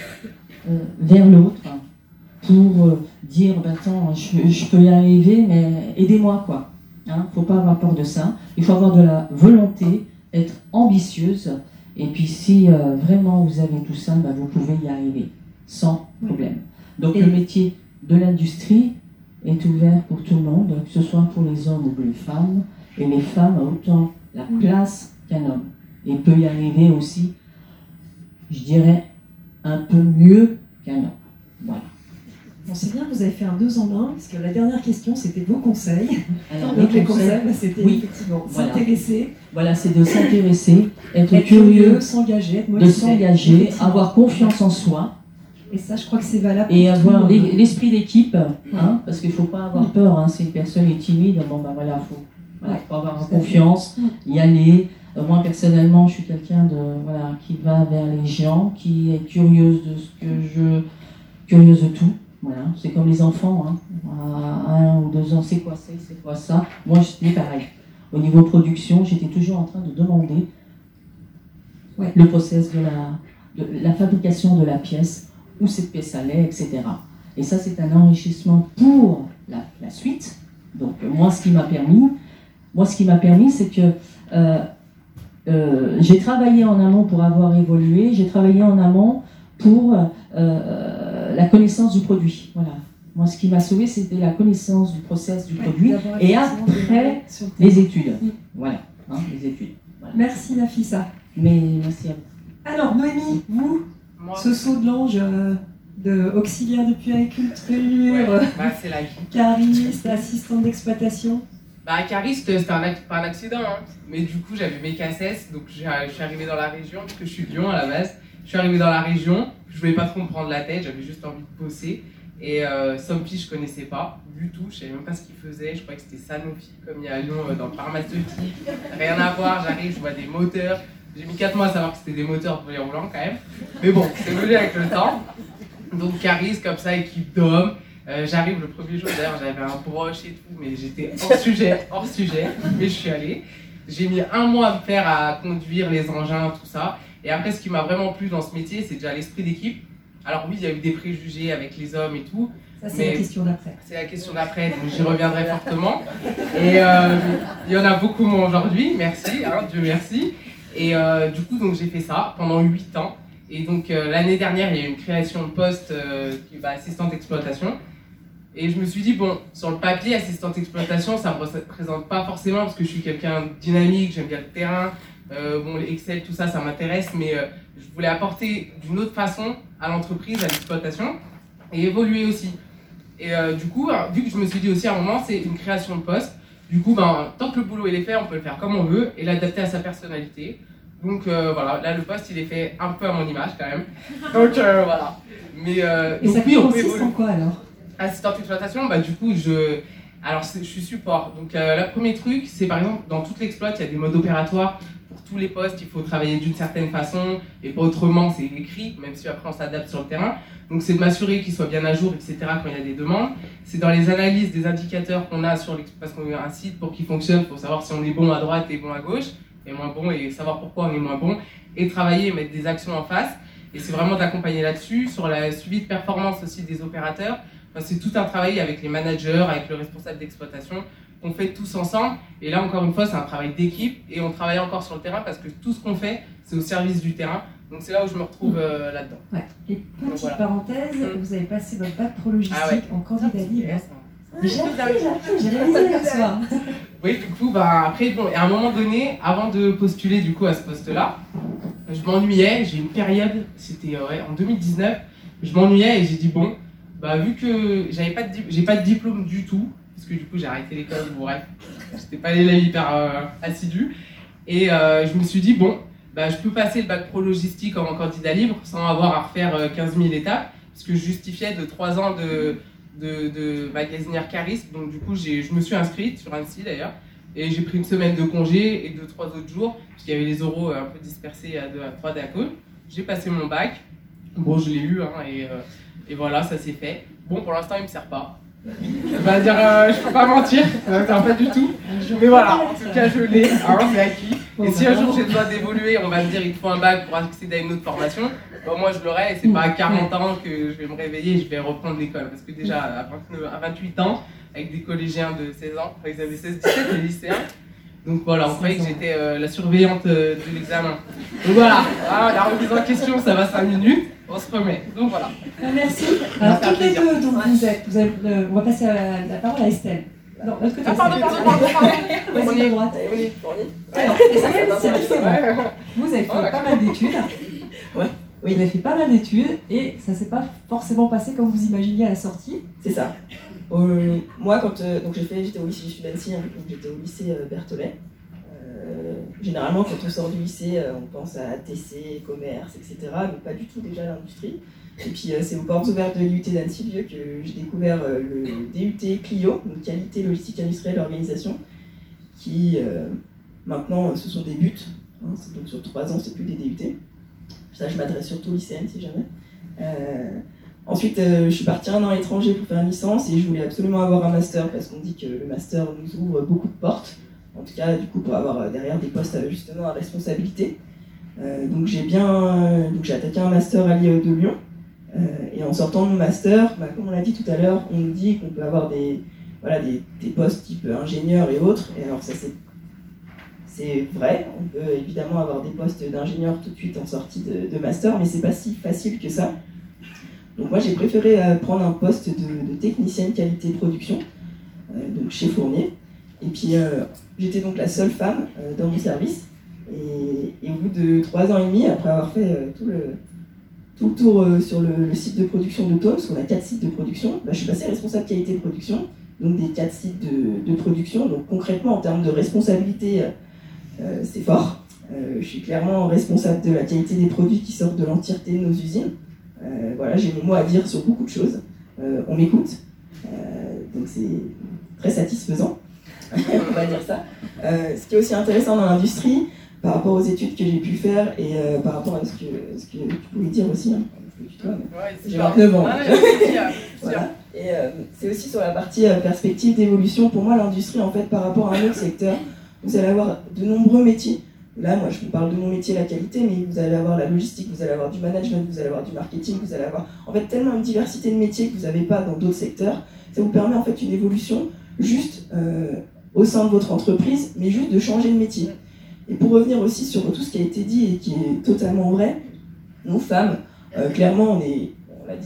vers l'autre pour dire bah, attends, je peux y arriver, mais aidez-moi, quoi. Hein, faut pas avoir peur de ça. Il faut avoir de la volonté, être ambitieuse. Et puis si vraiment vous avez tout ça, bah, vous pouvez y arriver sans problème. Donc le métier de l'industrie est ouvert pour tout le monde, que ce soit pour les hommes ou pour les femmes. Et les femmes ont autant la place qu'un homme. Et peut y arriver aussi, je dirais, un peu mieux qu'un homme. Voilà. Bon, c'est bien, vous avez fait un 2 en 1, parce que la dernière question, c'était vos conseils. Alors, donc les conseils, c'était effectivement voilà. S'intéresser. Voilà, c'est de s'intéresser, être curieux, s'engager, être motivé. De s'engager, avoir confiance en soi. Et ça, je crois que c'est valable. Et avoir l'esprit d'équipe, hein, parce qu'il ne faut pas avoir peur. Hein, si une personne est timide, bon, ben voilà, faut avoir confiance, y aller. Moi, personnellement, je suis quelqu'un qui va vers les gens, qui est curieuse curieuse de tout. Voilà, c'est comme les enfants, hein. À 1 ou 2 ans, c'est quoi ça, c'est quoi ça. Moi, j'étais pareil. Au niveau production, j'étais toujours en train de demander le process de la fabrication de la pièce, où cette pièce allait, etc. Et ça, c'est un enrichissement pour la suite. Donc, moi, ce qui m'a permis, c'est que j'ai travaillé en amont pour avoir évolué, j'ai travaillé en amont pour la connaissance du produit. Voilà. Moi, ce qui m'a sauvé, c'était la connaissance du process du produit et après les études. Voilà, hein, les études. Voilà. Merci Nafissa. Mais merci à vous. Alors, Noémie, vous, ce saut de l'ange de auxiliaire de puériculture, c'est la vie. cariste, assistante d'exploitation. Cariste, c'était pas un accident, hein. Mais du coup, j'avais mes cassettes, donc je suis arrivée dans la région, parce que je suis de Lyon à la base. Je suis arrivée dans la région, je voulais pas trop me prendre la tête, j'avais juste envie de bosser. Et Sompi, je connaissais pas du tout, je savais même pas ce qu'ils faisaient. Je croyais que c'était Sanofi, comme il y a à Lyon dans le pharmaceutique. Rien à voir, j'arrive, je vois des moteurs. J'ai mis 4 mois à savoir que c'était des moteurs pour les roulants quand même. Mais bon, c'est venu avec le temps. Donc cariste comme ça, équipe d'hommes. J'arrive le premier jour, d'ailleurs j'avais un broche et tout, mais j'étais hors sujet, mais je suis allée. J'ai mis 1 mois à me faire à conduire les engins, tout ça. Et après, ce qui m'a vraiment plu dans ce métier, c'est déjà l'esprit d'équipe. Alors oui, il y a eu des préjugés avec les hommes et tout. Ça, c'est la question d'après. C'est la question d'après, donc j'y reviendrai fortement. Et il y en a beaucoup moins aujourd'hui, merci, hein, Dieu merci. Et du coup, donc, j'ai fait ça pendant 8 ans. Et donc l'année dernière, il y a eu une création de poste assistante d'exploitation. Et je me suis dit, bon, sur le papier, assistante exploitation, ça me représente pas forcément parce que je suis quelqu'un de dynamique, j'aime bien le terrain. Bon, les Excel, tout ça, ça m'intéresse, mais je voulais apporter d'une autre façon à l'entreprise, à l'exploitation, et évoluer aussi. Et du coup, vu que je me suis dit aussi à un moment, c'est une création de poste. Du coup, tant que le boulot il est fait, on peut le faire comme on veut et l'adapter à sa personnalité. Donc voilà, là le poste il est fait un peu à mon image quand même. Donc voilà. Mais Et donc, ça oui, on peut consiste évoluer. en quoi alors? Assistante d'exploitation, du coup, je suis support. Donc, le premier truc, c'est par exemple, dans toute l'exploit, il y a des modes opératoires. Pour tous les postes, il faut travailler d'une certaine façon et pas autrement, c'est écrit, même si après on s'adapte sur le terrain. Donc, c'est de m'assurer qu'il soit bien à jour, etc. quand il y a des demandes. C'est dans les analyses des indicateurs qu'on a parce qu'on a un site pour qu'il fonctionne, pour savoir si on est bon à droite et bon à gauche, et moins bon, et savoir pourquoi on est moins bon, et travailler et mettre des actions en face. Et c'est vraiment d'accompagner là-dessus, sur la suivi de performance aussi des opérateurs. C'est tout un travail avec les managers, avec le responsable d'exploitation, qu'on fait tous ensemble. Et là, encore une fois, c'est un travail d'équipe et on travaille encore sur le terrain parce que tout ce qu'on fait, c'est au service du terrain. Donc c'est là où je me retrouve là-dedans. Ouais. Et petite voilà. parenthèse, vous avez passé votre bac pro logistique en candidat libre. Yes. J'ai réalisé hier soir. Oui, du coup, après, bon, à un moment donné, avant de postuler du coup à ce poste-là, je m'ennuyais. J'ai une période, c'était en 2019, je m'ennuyais et j'ai dit bon, vu que j'ai pas de diplôme du tout, parce que du coup j'ai arrêté l'école, bref, j'étais pas l'élève hyper assidu, et je me suis dit bon, je peux passer le bac pro logistique en candidat libre sans avoir à refaire 15 000 étapes, parce que je justifiais de 3 ans de magasinière cariste, donc du coup je me suis inscrite sur Annecy d'ailleurs, et j'ai pris une semaine de congé et 2-3 autres jours, parce qu'il y avait les oraux un peu dispersés à 2 à 3 d'un coup. J'ai passé mon bac, bon je l'ai eu, et voilà, ça s'est fait. Bon, pour l'instant, il me sert pas. Je peux pas mentir, ça me sert pas du tout. Mais voilà, en tout cas, je l'ai, c'est acquis. Et si un jour j'ai besoin d'évoluer, on va me dire il te faut un bac pour accéder à une autre formation, moi je l'aurai et c'est pas à 40 ans que je vais me réveiller et je vais reprendre l'école. Parce que déjà, à 28 ans, avec des collégiens de 16 ans, ils avaient 16-17, les lycéens. Donc voilà, on croyait que j'étais la surveillante de l'examen. Donc voilà, la remise en question, ça va 5 minutes, on se remet. Donc voilà. Merci. Alors, toutes les deux, donc on va passer la parole à Estelle. Non, l'autre côté. Pardon. Vas-y, de droite. Alors, Estelle, c'est différent. Vous avez fait pas mal d'études. Ouais. Oui. Vous avez fait pas mal d'études et ça s'est pas forcément passé comme vous imaginiez à la sortie. C'est ça. Moi, donc j'étais au lycée, je suis d'Annecy, donc j'étais au lycée Berthollet. Généralement, quand on sort du lycée, on pense à TC, commerce, etc. Mais pas du tout déjà l'industrie. Et puis c'est aux portes ouvertes de l'IUT d'Annecy que j'ai découvert le DUT Clio, donc qualité, logistique industrielle, organisation, qui maintenant ce sont des buts. Donc sur 3 ans, c'est plus des DUT. Ça, je m'adresse surtout aux lycéennes si jamais. Ensuite, je suis partie 1 an à l'étranger pour faire une licence et je voulais absolument avoir un master parce qu'on dit que le master nous ouvre beaucoup de portes. En tout cas, du coup, pour avoir derrière des postes justement à responsabilité. Donc j'ai attaqué un master à l'IAE de Lyon. Et en sortant de mon master, comme on l'a dit tout à l'heure, on nous dit qu'on peut avoir des postes type ingénieur et autres. Et alors ça c'est vrai, on peut évidemment avoir des postes d'ingénieur tout de suite en sortie de master, mais c'est pas si facile que ça. Donc moi j'ai préféré prendre un poste de technicienne qualité production, donc chez Fournier. Et puis j'étais donc la seule femme dans mon service. Et au bout de 3 ans et demi, après avoir fait tout le tour sur le site de production de Thônes, parce qu'on a 4 sites de production, je suis passée responsable qualité de production, donc des 4 sites de production. Donc concrètement, en termes de responsabilité, c'est fort. Je suis clairement responsable de la qualité des produits qui sortent de l'entièreté de nos usines. J'ai mon mot à dire sur beaucoup de choses. On m'écoute, donc c'est très satisfaisant, on va dire ça. Ce qui est aussi intéressant dans l'industrie, par rapport aux études que j'ai pu faire et par rapport à ce que tu pouvais dire aussi, j'ai 29 ans. Voilà. Et c'est aussi sur la partie perspective d'évolution. Pour moi, l'industrie, en fait, par rapport à un autre secteur, vous allez avoir de nombreux métiers. Là, moi, je vous parle de mon métier, la qualité, mais vous allez avoir la logistique, vous allez avoir du management, vous allez avoir du marketing, vous allez avoir en fait tellement une diversité de métiers que vous n'avez pas dans d'autres secteurs. Ça vous permet en fait une évolution juste au sein de votre entreprise, mais juste de changer de métier. Et pour revenir aussi sur tout ce qui a été dit et qui est totalement vrai, nous femmes, clairement, on l'a dit,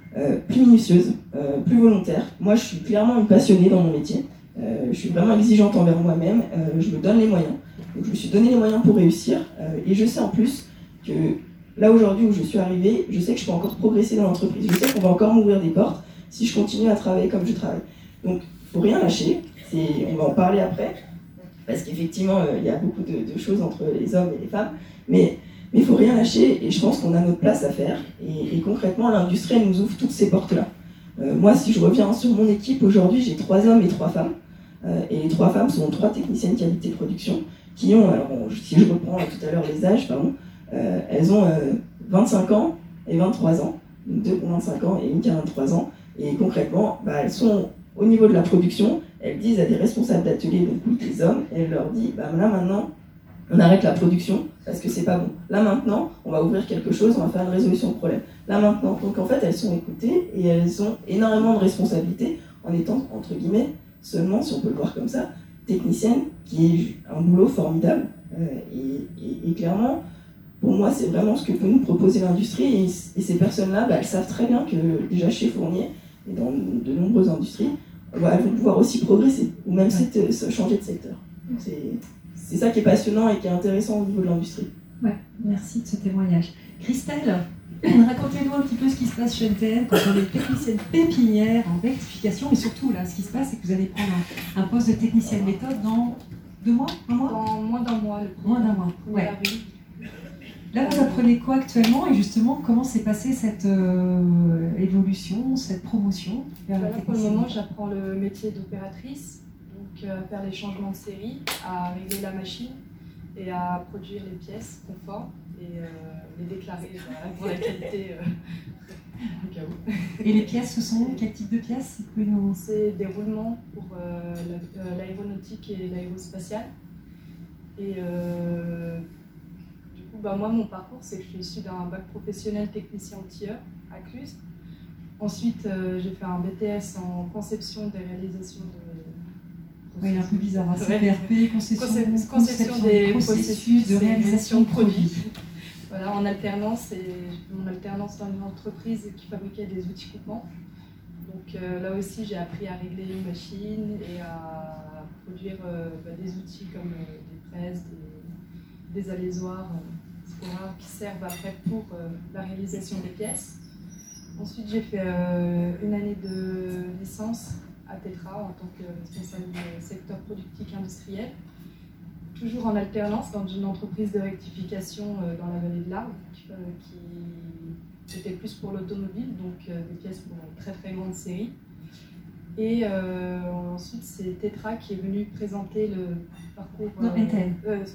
plus minutieuse, plus volontaire. Moi, je suis clairement une passionnée dans mon métier. Je suis vraiment exigeante envers moi-même. Je me donne les moyens. Donc, je me suis donné les moyens pour réussir. Et je sais en plus que là, aujourd'hui où je suis arrivée, je sais que je peux encore progresser dans l'entreprise. Je sais qu'on va encore m'ouvrir des portes si je continue à travailler comme je travaille. Donc, il ne faut rien lâcher. On va en parler après. Parce qu'effectivement, il y a beaucoup de choses entre les hommes et les femmes. Mais il ne faut rien lâcher. Et je pense qu'on a notre place à faire. Et concrètement, l'industrie, elle nous ouvre toutes ces portes-là. Moi, si je reviens sur mon équipe, aujourd'hui, j'ai 3 hommes et 3 femmes. Et les 3 femmes sont 3 techniciennes qualité production qui ont, alors si je reprends tout à l'heure les âges, pardon, elles ont 25 ans et 23 ans. Donc 2 pour 25 ans et une qui a 23 ans. Et concrètement, elles sont au niveau de la production, elles disent à des responsables d'atelier, donc oui, des hommes, et elles leur disent, là maintenant, on arrête la production parce que c'est pas bon. Là maintenant, on va ouvrir quelque chose, on va faire une résolution de problème. Là maintenant, donc en fait, elles sont écoutées et elles ont énormément de responsabilités en étant, entre guillemets, seulement, si on peut le voir comme ça, technicienne, qui est un boulot formidable. Et clairement, pour moi, c'est vraiment ce que peut nous proposer l'industrie. Et ces personnes-là, elles savent très bien que déjà chez Fournier, et dans de nombreuses industries, elles vont pouvoir aussi progresser, ou même changer de secteur. C'est ça qui est passionnant et qui est intéressant au niveau de l'industrie. Ouais, merci de ce témoignage. Christelle, racontez-nous un petit peu ce qui se passe chez NTN quand on est technicienne pépinière en rectification, et surtout là, ce qui se passe, c'est que vous allez prendre un poste de technicienne méthode dans 2 mois, 1 mois ? Dans moins d'un mois. Moins d'un mois, ouais. Là, vous apprenez quoi actuellement et justement, comment s'est passée cette évolution, cette promotion vers la pour le technicienne ? moment, j'apprends le métier d'opératrice, donc à faire les changements de série, à régler la machine et à produire les pièces conformes et les déclarer pour la qualité au cas où. Et les pièces, ce sont quel type de pièces ? C'est des roulements pour l'aéronautique et l'aérospatiale. Et du coup, moi, mon parcours, c'est que je suis issue d'un bac professionnel technicien outilleur à Cluse. Ensuite, j'ai fait un BTS en conception des réalisations de... Oui, un peu bizarre, c'est PRP, conception des processus de réalisation de produits. Voilà, en alternance, et mon alternance dans une entreprise qui fabriquait des outils coupants. Donc là aussi, j'ai appris à régler une machine et à produire des outils comme des presses, des alésoirs, etc., qui servent après pour la réalisation des pièces. Ensuite, j'ai fait une année de licence à Tetra en tant que responsable du secteur productif industriel, toujours en alternance dans une entreprise de rectification dans la vallée de l'Arve, qui était plus pour l'automobile, donc des pièces pour une très très grande série. Et ensuite, c'est Tetra qui est venu présenter le parcours... Non, NTN.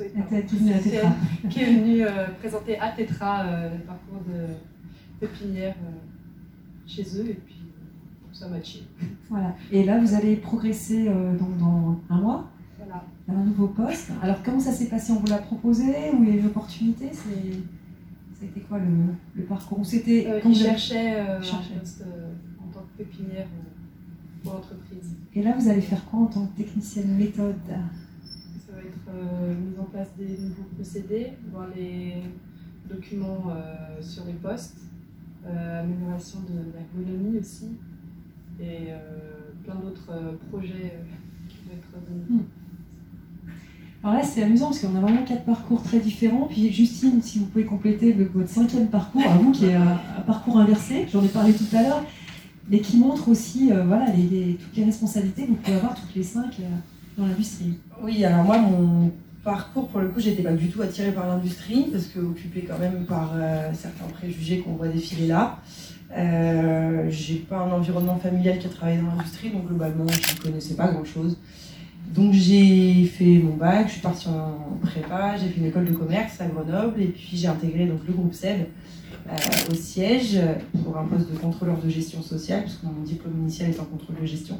Qui est venu présenter à Tetra le parcours de pépinière chez eux, et puis ça matché. Voilà. Et là, vous allez progresser donc dans 1 mois, voilà, dans un nouveau poste. Alors, comment ça s'est passé ? On vous l'a proposé ou il y a eu l'opportunité ? C'était quoi le parcours ? Ou c'était il cherchait un poste en tant que pépinière pour l'entreprise. Et là, vous allez faire quoi en tant que technicienne méthode ? Ça va être mise en place des nouveaux procédés, voir les documents sur les postes, amélioration de l'ergonomie aussi, et plein d'autres projets qui vont être donnés. Alors là, c'est amusant parce qu'on a vraiment 4 parcours très différents. Puis Justine, si vous pouvez compléter votre 5e parcours, à vous qui est un parcours inversé, j'en ai parlé tout à l'heure, mais qui montre aussi toutes les responsabilités que vous pouvez avoir toutes les 5 dans l'industrie. Oui, alors moi, mon parcours, pour le coup, j'étais pas du tout attirée par l'industrie, parce que occupée quand même par certains préjugés qu'on voit défiler là. J'ai pas un environnement familial qui a travaillé dans l'industrie, donc globalement, je ne connaissais pas grand-chose. Donc j'ai fait mon bac, je suis partie en prépa, j'ai fait une école de commerce à Grenoble, et puis j'ai intégré donc, le groupe SEB au siège pour un poste de contrôleur de gestion sociale, parce que mon diplôme initial est en contrôle de gestion.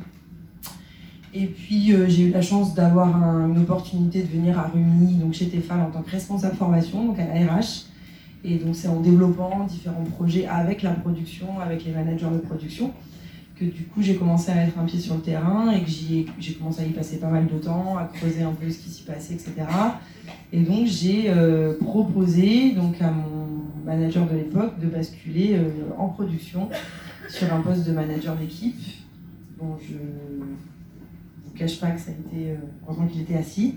Et puis j'ai eu la chance d'avoir une opportunité de venir à Rumilly, donc chez Tefal, en tant que responsable formation, donc à la RH. Et donc c'est en développant différents projets avec la production, avec les managers de production, que du coup j'ai commencé à mettre un pied sur le terrain et que j'ai commencé à y passer pas mal de temps, à creuser un peu ce qui s'y passait, etc. Et donc j'ai proposé donc, à mon manager de l'époque de basculer en production sur un poste de manager d'équipe. Bon, je vous cache pas que ça a été, heureusement qu'il était assis.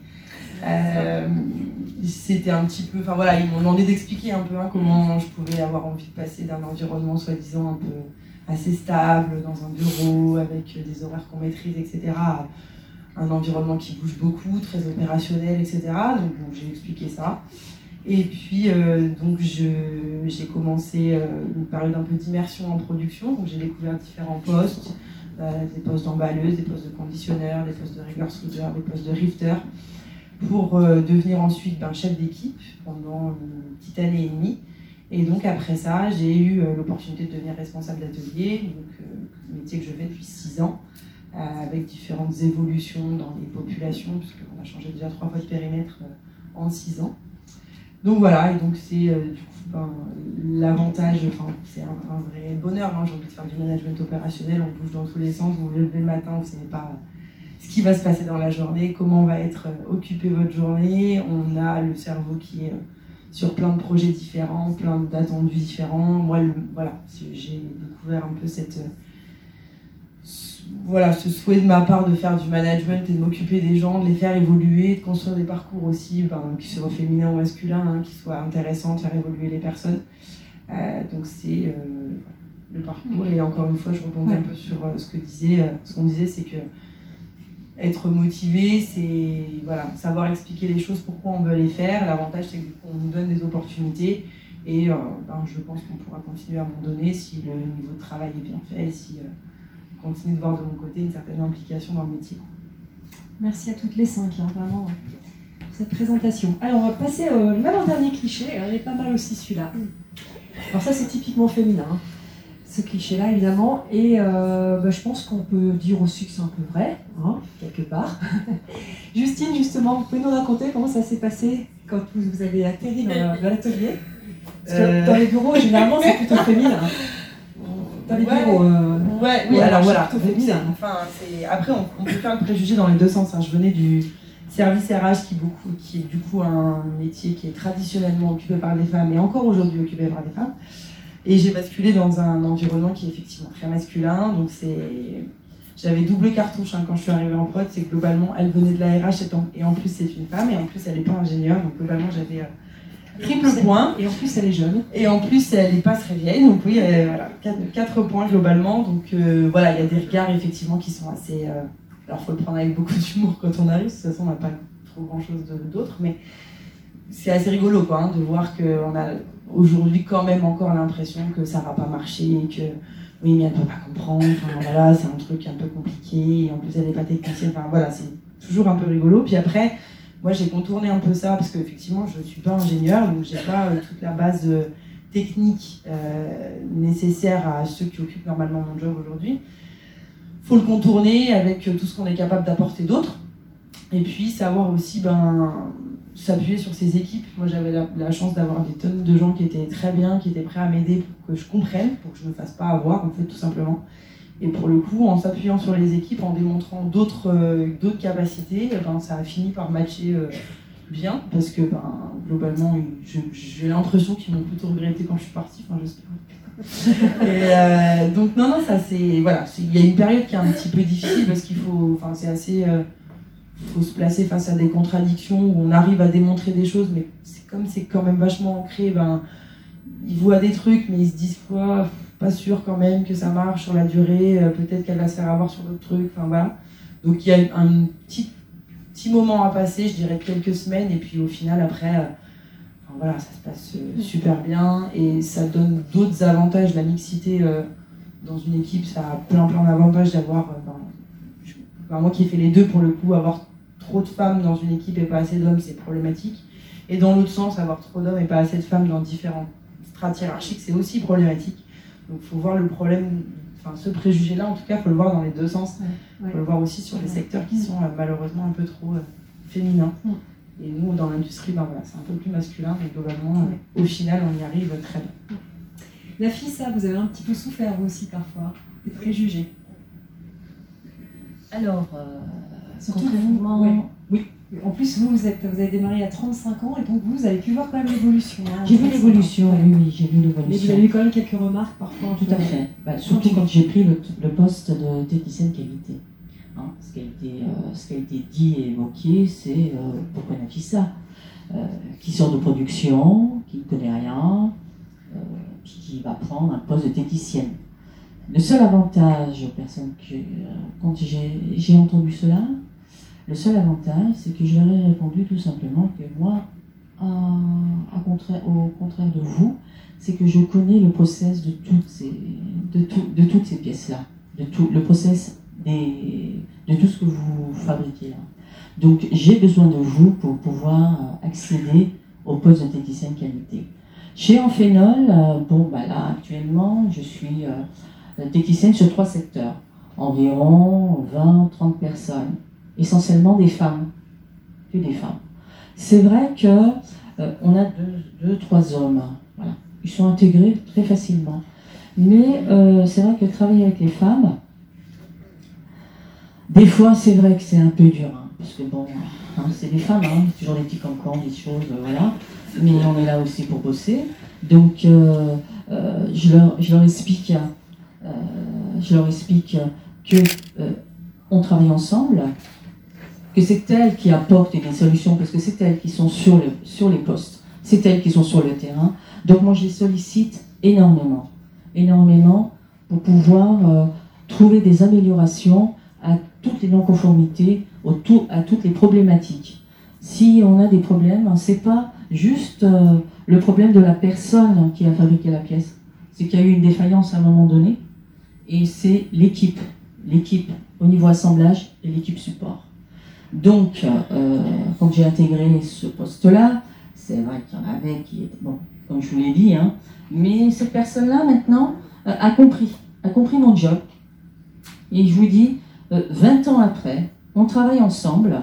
C'était un petit peu, enfin voilà, ils m'ont demandé d'expliquer un peu comment je pouvais avoir envie de passer d'un environnement soi-disant un peu assez stable, dans un bureau, avec des horaires qu'on maîtrise, etc., à un environnement qui bouge beaucoup, très opérationnel, etc. Donc bon, j'ai expliqué ça. Et puis donc j'ai commencé une période un peu d'immersion en production, donc j'ai découvert différents postes, des postes d'emballeuse, des postes de conditionneur, des postes de rigueur-soudeur, des postes de rifter, pour devenir ensuite chef d'équipe pendant une petite année et demie. Et donc après ça, j'ai eu l'opportunité de devenir responsable d'atelier, donc métier que je fais depuis 6 ans, avec différentes évolutions dans les populations, puisqu'on a changé déjà 3 fois de périmètre en 6 ans. Donc voilà, et donc c'est du coup l'avantage, c'est un vrai bonheur, j'ai envie de faire du management opérationnel, on bouge dans tous les sens, vous vous levez le matin, vous ne savez pas ce qui va se passer dans la journée, comment va être occupée votre journée, on a le cerveau qui est sur plein de projets différents, plein d'attendus différents. Moi, j'ai découvert un peu ce souhait de ma part de faire du management et de m'occuper des gens, de les faire évoluer, de construire des parcours aussi, qui soient féminins ou masculins, qui soient intéressants, de faire évoluer les personnes. Donc c'est le parcours. Et encore une fois, je rebondis un peu sur ce qu'on disait, c'est que être motivé, c'est savoir expliquer les choses, pourquoi on veut les faire. L'avantage, c'est qu'on nous donne des opportunités et je pense qu'on pourra continuer à m'en donner si le niveau de travail est bien fait, si on continue de voir de mon côté une certaine implication dans le métier. Merci à toutes les 5, vraiment, pour cette présentation. Alors, on va passer au avant-dernier cliché. Il est pas mal aussi, celui-là. Alors ça, c'est typiquement féminin, ce cliché-là, évidemment. Et je pense qu'on peut dire aussi que c'est un peu vrai, quelque part. Justine, justement, vous pouvez nous raconter comment ça s'est passé quand vous avez atterri dans l'atelier? Parce que dans les bureaux, généralement, c'est plutôt féminin. Dans les bureaux... oui, alors voilà. Féminin. Après, on peut faire le préjugé dans les deux sens. Je venais du service RH qui est du coup un métier qui est traditionnellement occupé par des femmes et encore aujourd'hui occupé par des femmes. Et j'ai basculé dans un environnement qui est effectivement très masculin. Donc j'avais double cartouche quand je suis arrivée en prod. C'est que globalement, elle venait de la RH et en plus c'est une femme et en plus elle n'est pas ingénieure. Donc globalement, j'avais triple point. Et en plus, elle est jeune. Et en plus, elle n'est pas très vieille. Donc oui, 4 points globalement. Donc il y a des regards effectivement qui sont assez... alors il faut le prendre avec beaucoup d'humour quand on arrive. De toute façon, on n'a pas trop grand-chose d'autre. Mais c'est assez rigolo de voir qu'on a aujourd'hui quand même encore l'impression que ça va pas marcher et que oui, mais elle ne peut pas comprendre. C'est un truc un peu compliqué. Et en plus, elle n'est pas technicienne. C'est toujours un peu rigolo. Puis après... Moi, j'ai contourné un peu ça parce qu'effectivement, je ne suis pas ingénieure, donc je n'ai pas toute la base technique nécessaire à ceux qui occupent normalement mon job aujourd'hui. Il faut le contourner avec tout ce qu'on est capable d'apporter d'autre. Et puis, savoir aussi s'appuyer sur ses équipes. Moi, j'avais la chance d'avoir des tonnes de gens qui étaient très bien, qui étaient prêts à m'aider pour que je comprenne, pour que je ne me fasse pas avoir, en fait, tout simplement. Et pour le coup, en s'appuyant sur les équipes, en démontrant d'autres capacités, ça a fini par matcher bien, parce que globalement, j'ai l'impression qu'ils m'ont plutôt regretté quand je suis partie, j'espère. Et donc non, ça c'est... Voilà, il y a une période qui est un petit peu difficile, parce qu'il faut... c'est assez... faut se placer face à des contradictions, où on arrive à démontrer des choses, mais c'est quand même vachement ancré, ils voient des trucs, mais ils se disent quoi, pas sûr quand même que ça marche sur la durée, peut-être qu'elle va se faire avoir sur d'autres trucs, Donc il y a un petit moment à passer, je dirais quelques semaines, et puis au final après, ça se passe super bien, et ça donne d'autres avantages. La mixité dans une équipe, ça a plein d'avantages d'avoir, moi qui ai fait les deux pour le coup, avoir trop de femmes dans une équipe et pas assez d'hommes, c'est problématique. Et dans l'autre sens, avoir trop d'hommes et pas assez de femmes dans différentes strates hiérarchiques, c'est aussi problématique. Donc il faut voir le problème, ce préjugé-là, en tout cas, il faut le voir dans les deux sens. Il faut le voir aussi sur les secteurs qui sont malheureusement un peu trop féminins. Et nous, dans l'industrie, c'est un peu plus masculin, mais globalement, au final, on y arrive très bien. La fille, ça, vous avez un petit peu souffert, vous aussi, parfois, des préjugés. Alors, surtout vous. Oui. En plus, vous avez démarré à 35 ans et donc vous avez pu voir quand même l'évolution. Hein, J'ai vu l'évolution, oui, j'ai vu Mais vous l'évolution. avez eu quand même quelques remarques parfois. Tout à fait. Surtout quand j'ai pris le poste de technicienne qualité. Hein, ce qui a été dit et évoqué, c'est pourquoi Nafissa, qui sort de production, qui ne connaît rien, puis qui va prendre un poste de technicienne. Le seul avantage aux personnes quand j'ai entendu cela, le seul avantage, c'est que je leur ai répondu tout simplement que moi, au contraire de vous, c'est que je connais le process de toutes ces pièces-là, le process de tout ce que vous fabriquez là. Donc j'ai besoin de vous pour pouvoir accéder au poste de technicienne qualité. Chez Amphénol, là actuellement, je suis technicienne sur 3 secteurs, environ 20-30 personnes, essentiellement des femmes, que des femmes. C'est vrai que on a 2-3 hommes, voilà. Ils sont intégrés très facilement. Mais c'est vrai que travailler avec les femmes, des fois c'est vrai que c'est un peu dur, hein, parce que c'est des femmes, hein, toujours des petits cancans, des choses, voilà. Mais on est là aussi pour bosser. Donc je leur explique que on travaille ensemble, que c'est elles qui apportent des solutions, parce que c'est elles qui sont sur les postes, c'est elles qui sont sur le terrain. Donc moi je les sollicite énormément pour pouvoir trouver des améliorations à toutes les non-conformités, à toutes les problématiques. Si on a des problèmes, c'est pas juste le problème de la personne qui a fabriqué la pièce, c'est qu'il y a eu une défaillance à un moment donné, et c'est l'équipe au niveau assemblage et l'équipe support. Donc, quand j'ai intégré ce poste-là, c'est vrai qu'il y en avait qui étaient, comme je vous l'ai dit, hein, mais cette personne-là, maintenant, a compris mon job. Et je vous dis, 20 ans après, on travaille ensemble,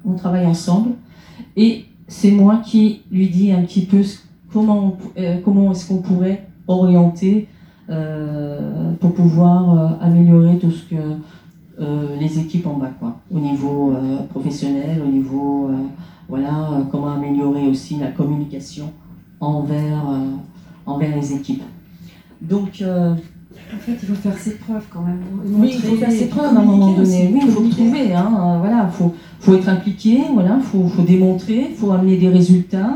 et c'est moi qui lui dis un petit peu comment est-ce qu'on pourrait orienter pour pouvoir améliorer tout ce que les équipes en bas, quoi, au niveau professionnel, au niveau comment améliorer aussi la communication envers les équipes. Donc en fait, il faut faire ses preuves quand même. Oui, il faut faire ses preuves à un moment donné. Oui, il faut trouver, hein, faut être impliqué, faut démontrer, il faut amener des résultats,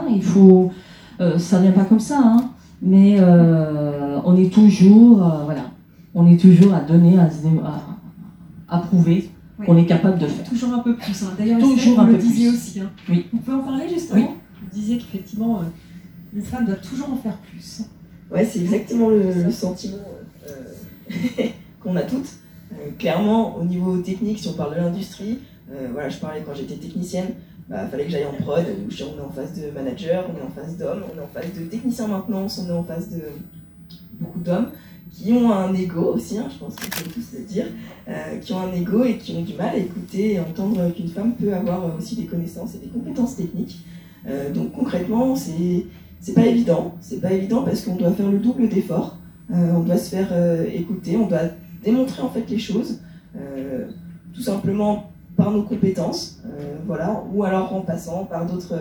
ça vient pas comme ça, hein, mais on est toujours à donner, à prouver qu'on est capable de faire. Toujours un peu plus. Hein. D'ailleurs, toujours vous le disiez aussi. Hein. Oui. Vous pouvez en parler justement. Oui. Vous disiez qu'effectivement, une femme doit toujours en faire plus. Ouais, c'est exactement le sentiment qu'on a toutes. Clairement, au niveau technique, si on parle de l'industrie, je parlais quand j'étais technicienne, fallait que j'aille en prod, où on est en phase de manager, on est en phase d'hommes, on est en phase de technicien maintenance, on est en phase de beaucoup d'hommes qui ont un ego aussi, hein, je pense qu'on peut tous le dire, qui ont un ego et qui ont du mal à écouter et entendre qu'une femme peut avoir aussi des connaissances et des compétences techniques. Donc concrètement, c'est pas évident parce qu'on doit faire le double d'efforts, on doit se faire écouter, on doit démontrer en fait les choses, tout simplement par nos compétences, ou alors en passant par d'autres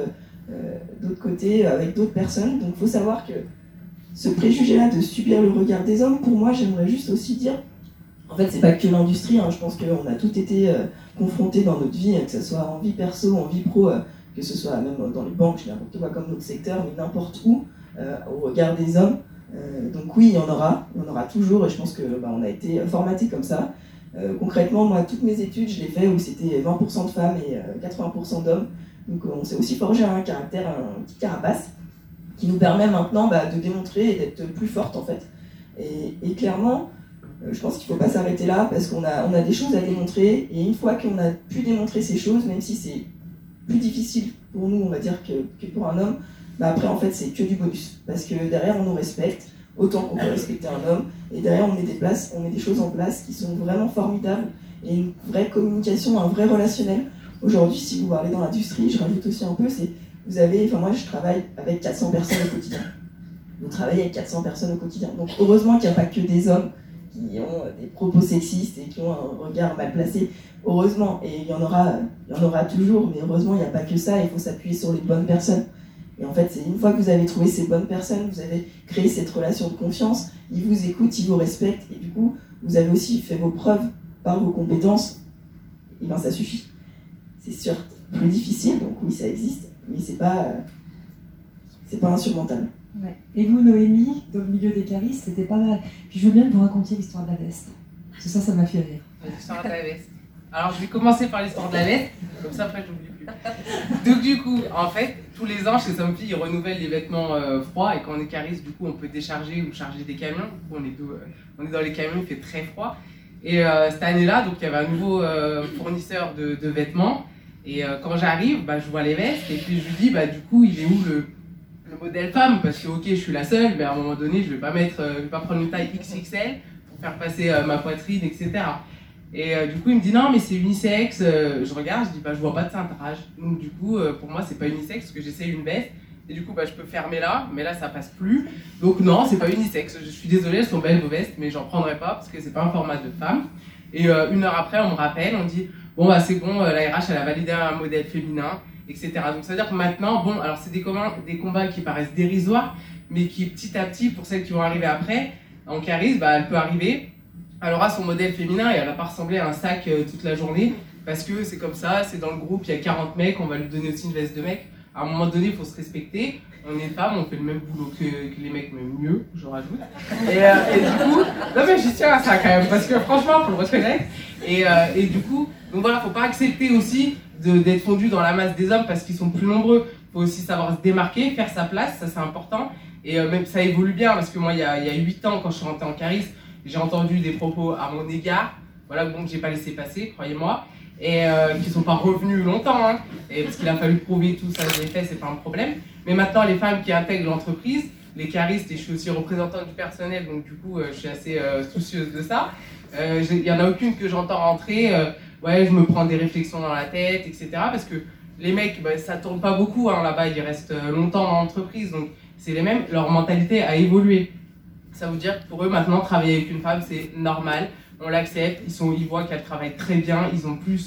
côtés avec d'autres personnes. Donc il faut savoir que ce préjugé-là de subir le regard des hommes, pour moi, j'aimerais juste aussi dire, en fait, c'est pas que l'industrie, hein, je pense qu'on a tous été confrontés dans notre vie, que ce soit en vie perso, en vie pro, que ce soit même dans les banques, n'importe quoi comme notre secteur, mais n'importe où, au regard des hommes. Donc oui, il y en aura toujours, et je pense que on a été formatés comme ça. Concrètement, moi, toutes mes études, je les fais où c'était 20% de femmes et 80% d'hommes. Donc on s'est aussi forgé un caractère, un petit carapace, qui nous permet maintenant de démontrer et d'être plus forte en fait. Et clairement, je pense qu'il ne faut pas s'arrêter là parce qu'on a des choses à démontrer, et une fois qu'on a pu démontrer ces choses, même si c'est plus difficile pour nous, on va dire, que pour un homme, après en fait c'est que du bonus. Parce que derrière on nous respecte, autant qu'on peut respecter un homme, et derrière on met des choses en place qui sont vraiment formidables, et une vraie communication, un vrai relationnel. Aujourd'hui, si vous parlez dans l'industrie, je rajoute aussi un peu, moi je travaille avec 400 personnes au quotidien. Vous travaillez avec 400 personnes au quotidien. Donc heureusement qu'il n'y a pas que des hommes qui ont des propos sexistes et qui ont un regard mal placé. Heureusement, et il y en aura toujours, mais heureusement, il n'y a pas que ça, il faut s'appuyer sur les bonnes personnes. Et en fait, c'est une fois que vous avez trouvé ces bonnes personnes, vous avez créé cette relation de confiance, ils vous écoutent, ils vous respectent, et du coup, vous avez aussi fait vos preuves par vos compétences, et bien ça suffit. C'est sûr, plus difficile, donc oui, ça existe, mais c'est pas insurmontable. Ouais. Et vous, Noémie, dans le milieu des caristes, c'était pas mal. Puis je veux bien que vous racontiez l'histoire de la veste. Parce que ça m'a fait rire. L'histoire de la veste. Alors, je vais commencer par l'histoire de la veste, comme ça après, j'oublie plus. Donc, du coup, en fait, tous les ans, chez Somfy, ils renouvellent les vêtements froids. Et quand on est cariste, du coup, on peut décharger ou charger des camions. Du coup, on est dans les camions, il fait très froid. Et cette année-là, donc, il y avait un nouveau fournisseur de vêtements. Et quand j'arrive, je vois les vestes. Et puis, je lui dis, du coup, il est où le modèle femme? Parce que, ok, je suis la seule, mais à un moment donné, je vais pas prendre une taille XXL pour faire passer ma poitrine, etc. Et du coup, il me dit non, mais c'est unisexe. Je regarde, je dis je vois pas de cintrage. Donc, du coup, pour moi, c'est pas unisexe parce que j'essaye une veste. Et du coup, je peux fermer là, mais là, ça passe plus. Donc, non, c'est pas unisexe. Je suis désolée, elles sont belles vos vestes, mais j'en prendrai pas parce que c'est pas un format de femme. Et une heure après, on me rappelle, on dit bon, c'est bon, la RH, elle a validé un modèle féminin, etc. Donc, ça veut dire que maintenant, alors c'est des combats qui paraissent dérisoires, mais qui petit à petit, pour celles qui vont arriver après, en charisme, elle peut arriver. Elle aura son modèle féminin et elle va pas ressembler à un sac toute la journée parce que c'est comme ça, c'est dans le groupe, il y a 40 mecs, on va lui donner aussi une veste de mec. À un moment donné, il faut se respecter. On est femmes, on fait le même boulot que les mecs, même mieux, je rajoute. Et du coup, non mais j'y tiens à ça quand même parce que franchement, faut le reconnaître. Et du coup, donc voilà, faut pas accepter aussi d'être fondu dans la masse des hommes parce qu'ils sont plus nombreux. Faut aussi savoir se démarquer, faire sa place, ça c'est important. Et même ça évolue bien parce que moi, il y a 8 ans, quand je suis rentrée en charisme, j'ai entendu des propos à mon égard, voilà, que j'ai pas laissé passer, croyez-moi, et qui sont pas revenus longtemps, hein, et parce qu'il a fallu prouver tout ça, je l'ai fait, c'est pas un problème. Mais maintenant, les femmes qui intègrent l'entreprise, les charistes, et je suis aussi représentante du personnel, donc du coup, je suis assez soucieuse de ça. Il y en a aucune que j'entends rentrer, je me prends des réflexions dans la tête, etc. Parce que les mecs, ça tourne pas beaucoup, hein, là-bas, ils restent longtemps dans l'entreprise, donc c'est les mêmes, leur mentalité a évolué. Ça veut dire que pour eux, maintenant, travailler avec une femme, c'est normal. On l'accepte, ils voient qu'elle travaille très bien, ils n'ont plus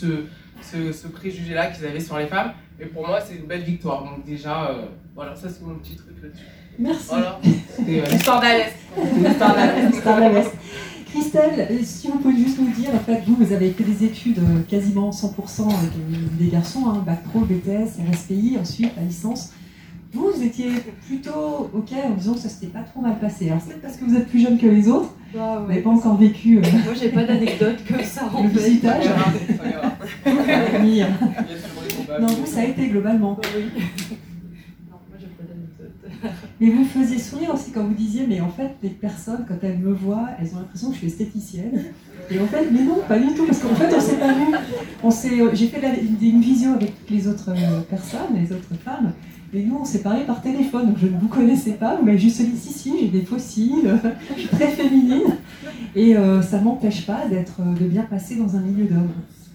ce préjugé-là qu'ils avaient sur les femmes. Et pour moi, c'est une belle victoire. Donc déjà, voilà, ça c'est mon petit truc là-dessus. Merci. Voilà, c'était l'histoire de la veste. L'histoire de la veste. Christelle, si vous pouvez juste nous dire, en fait, vous avez fait des études quasiment 100% avec des garçons, hein, bac pro, BTS, RSPI, ensuite la licence. Vous étiez plutôt OK en disant que ça s'était pas trop mal passé. Alors c'est peut-être parce que vous êtes plus jeune que les autres, vous n'avez pas encore vécu Moi j'ai pas d'anecdote comme ça en le fait. visitage. Non, vous ça a été globalement. Oui. Non, moi j'ai pas d'anecdote. Mais vous me faisiez sourire aussi quand vous disiez, mais en fait les personnes quand elles me voient, elles ont l'impression que je suis esthéticienne. Et en fait, mais non, pas du tout, parce qu'en fait on s'est pas vu. J'ai fait une visio avec toutes les autres personnes, les autres femmes. Et nous, on s'est parlé par téléphone, donc je ne vous connaissais pas, vous m'avez juste dit si, j'ai des fossiles, je suis très féminine. Et ça ne m'empêche pas de bien passer dans un milieu d'hommes.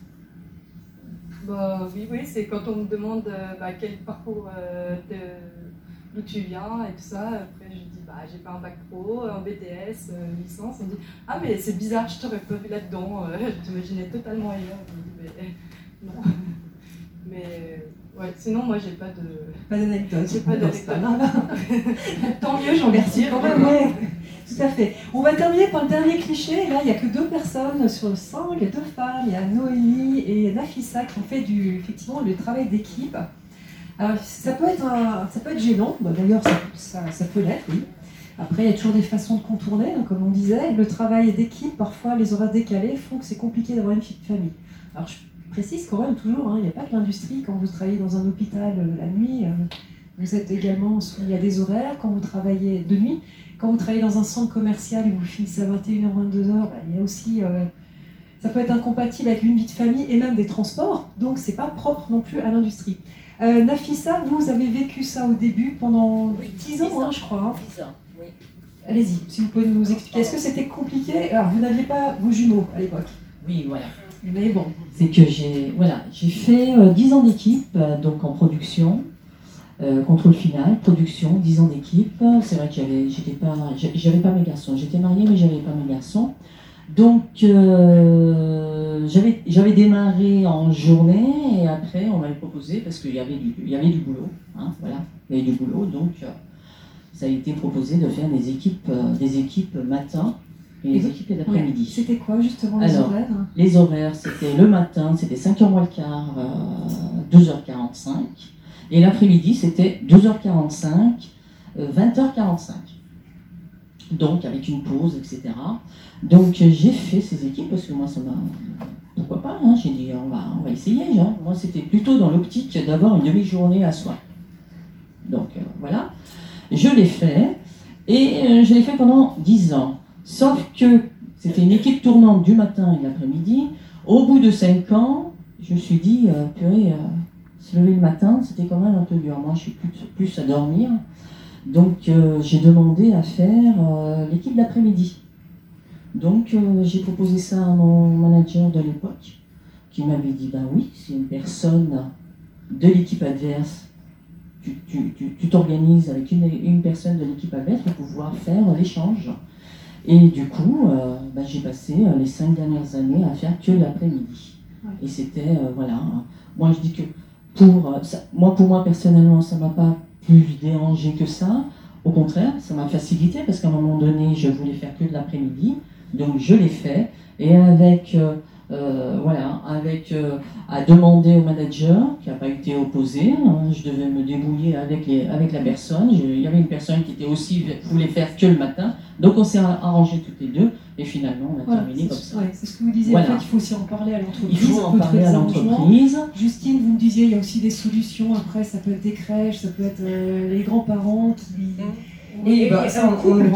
Oui, c'est quand on me demande quel parcours d'où tu viens et tout ça. Après, je dis j'ai pas un bac pro, un BTS, licence. On me dit ah, mais c'est bizarre, je t'aurais pas vu là-dedans, je t'imaginais totalement ailleurs. Je dis, mais non. Mais. Ouais, sinon moi j'ai pas d'anecdote. J'ai pas d'anecdote. Tant mieux, j'en remercie quand même. Ouais. Tout à fait. On va terminer par le dernier cliché. Là, il n'y a que 2 personnes sur le 5, il y a 2 femmes, il y a Noémie et Nafissa qui ont fait effectivement le travail d'équipe. Alors, ça peut être gênant, d'ailleurs ça peut l'être, oui. Après, il y a toujours des façons de contourner, hein, comme on disait. Le travail d'équipe, parfois les horaires décalés font que c'est compliqué d'avoir une vie de famille. Alors, je précise quand même toujours, il n'y a pas que l'industrie. Quand vous travaillez dans un hôpital la nuit, vous êtes également soumis à des horaires. Quand vous travaillez de nuit, quand vous travaillez dans un centre commercial et vous finissez à 21h, 22h, il y a aussi, ça peut être incompatible avec une vie de famille et même des transports. Donc, c'est pas propre non plus à l'industrie. Nafissa, vous avez vécu ça au début pendant 10 ans, je crois. 10 ans, oui. Allez-y, si vous pouvez nous expliquer. Est-ce que c'était compliqué? Alors, vous n'aviez pas vos jumeaux à l'époque? Oui, voilà. Mais bon. C'est que j'ai fait 10 ans d'équipe, donc en production, contrôle final, production, 10 ans d'équipe. C'est vrai que j'avais pas mes garçons. J'étais mariée, mais j'avais pas mes garçons. Donc, j'avais démarré en journée et après, on m'avait proposé, parce qu'il y avait du boulot, hein, voilà, il y avait du boulot, donc ça a été proposé de faire des équipes matin et des équipes d'après-midi. C'était quoi justement les horaires? Les horaires, c'était le matin, c'était 5h moins le quart, 12h45, et l'après-midi, c'était 12h45, 20h45. Donc, avec une pause, etc. Donc, j'ai fait ces équipes parce que moi, ça m'a. Pourquoi pas, hein, j'ai dit, on va essayer. Hein. Moi, c'était plutôt dans l'optique d'avoir une demi-journée à soi. Donc, voilà. Je l'ai fait. Et je l'ai fait pendant 10 ans. Sauf que c'était une équipe tournante du matin et de l'après-midi. Au bout de 5 ans, je me suis dit, purée, se lever le matin, c'était quand même un peu dur. Moi, je suis plus à dormir. Donc, j'ai demandé à faire l'équipe d'après-midi. Donc, j'ai proposé ça à mon manager de l'époque, qui m'avait dit, ben oui, c'est une personne de l'équipe adverse. Tu t'organises avec une personne de l'équipe adverse pour pouvoir faire l'échange. Et du coup, j'ai passé les 5 dernières années à faire que l'après-midi. Ouais. Et c'était, voilà, moi je dis que pour moi personnellement, ça ne m'a pas plus dérangé que ça. Au contraire, ça m'a facilité parce qu'à un moment donné, je voulais faire que de l'après-midi. Donc je l'ai fait. Et avec à demander au manager, qui n'a pas été opposé, hein, je devais me débrouiller avec la personne. Il y avait une personne qui voulait faire que le matin. Donc on s'est arrangé toutes les deux. Et finalement, on a terminé comme ça. Ouais, c'est ce que vous disiez. En fait, il faut aussi en parler à l'entreprise. Il faut en parler à l'entreprise. Justine, vous me disiez, il y a aussi des solutions. Après, ça peut être des crèches, ça peut être les grands-parents qui... Oui, ça, on le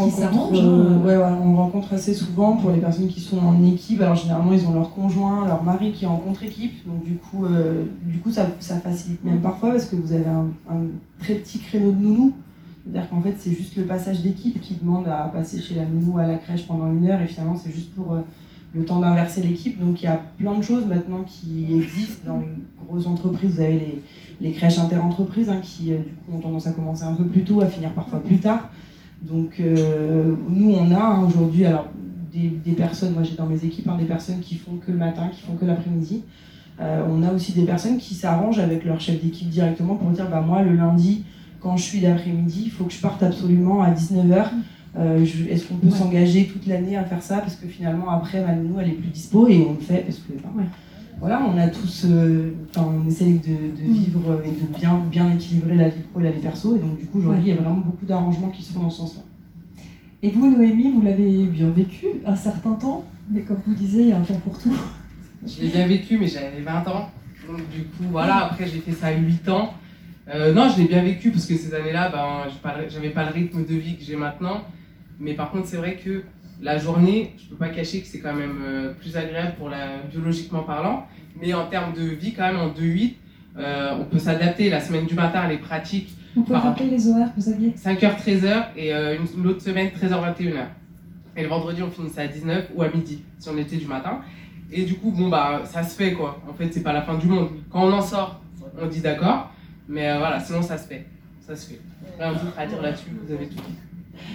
rencontre assez souvent pour les personnes qui sont en équipe. Alors généralement, ils ont leur conjoint, leur mari qui est en contre-équipe. Donc du coup, ça facilite même parfois parce que vous avez un très petit créneau de nounou. C'est-à-dire qu'en fait, c'est juste le passage d'équipe qui demande à passer chez la nounou à la crèche pendant 1 heure. Et finalement, c'est juste pour le temps d'inverser l'équipe. Donc il y a plein de choses maintenant qui existent dans les grosses entreprises. Vous avez les crèches interentreprises qui du coup ont tendance à commencer un peu plus tôt, à finir parfois plus tard. Donc nous on a aujourd'hui alors des personnes, moi j'ai dans mes équipes des personnes qui font que le matin, qui font que l'après-midi. On a aussi des personnes qui s'arrangent avec leur chef d'équipe directement pour dire moi le lundi quand je suis l'après-midi, il faut que je parte absolument à 19h. Est-ce qu'on peut s'engager toute l'année à faire ça parce que finalement après ma nounou elle est plus dispo et on le fait parce que voilà, on a tous, on essaye de vivre et de bien équilibrer la vie pro et la vie perso. Et donc, du coup, aujourd'hui, il y a vraiment beaucoup d'arrangements qui se font dans ce sens-là. Et vous, Noémie, vous l'avez bien vécu un certain temps, mais comme vous disiez, il y a un temps pour tout. Je l'ai bien vécu, mais j'avais 20 ans. Donc, du coup, voilà, après, j'ai fait ça à 8 ans. Non, je l'ai bien vécu parce que ces années-là, j'avais pas le rythme de vie que j'ai maintenant. Mais par contre, c'est vrai que la journée, je peux pas cacher que c'est quand même plus agréable biologiquement parlant, mais en termes de vie quand même en 2-8, on peut s'adapter. La semaine du matin, elle est pratique. Vous pouvez rappeler les horaires que vous aviez? 5h, 13h et une autre semaine, 13h, 21h. Et le vendredi, on finissait à 19 ou à midi, si on était du matin. Et du coup, ça se fait quoi. En fait, c'est pas la fin du monde. Quand on en sort, on dit d'accord, mais voilà, sinon ça se fait. Ça se fait. Rien d'autre à dire là-dessus, vous avez tout dit.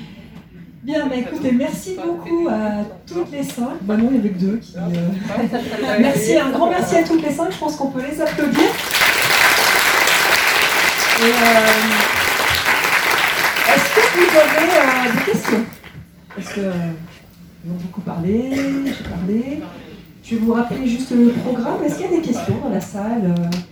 Bien, écoutez, merci beaucoup à toutes les 5. Non, il y avait que 2 qui... Merci, un grand merci à toutes les 5. Je pense qu'on peut les applaudir. Et, est-ce que vous avez des questions? Parce que ils ont beaucoup parlé, j'ai parlé. Je vais vous rappeler juste le programme. Est-ce qu'il y a des questions dans la salle?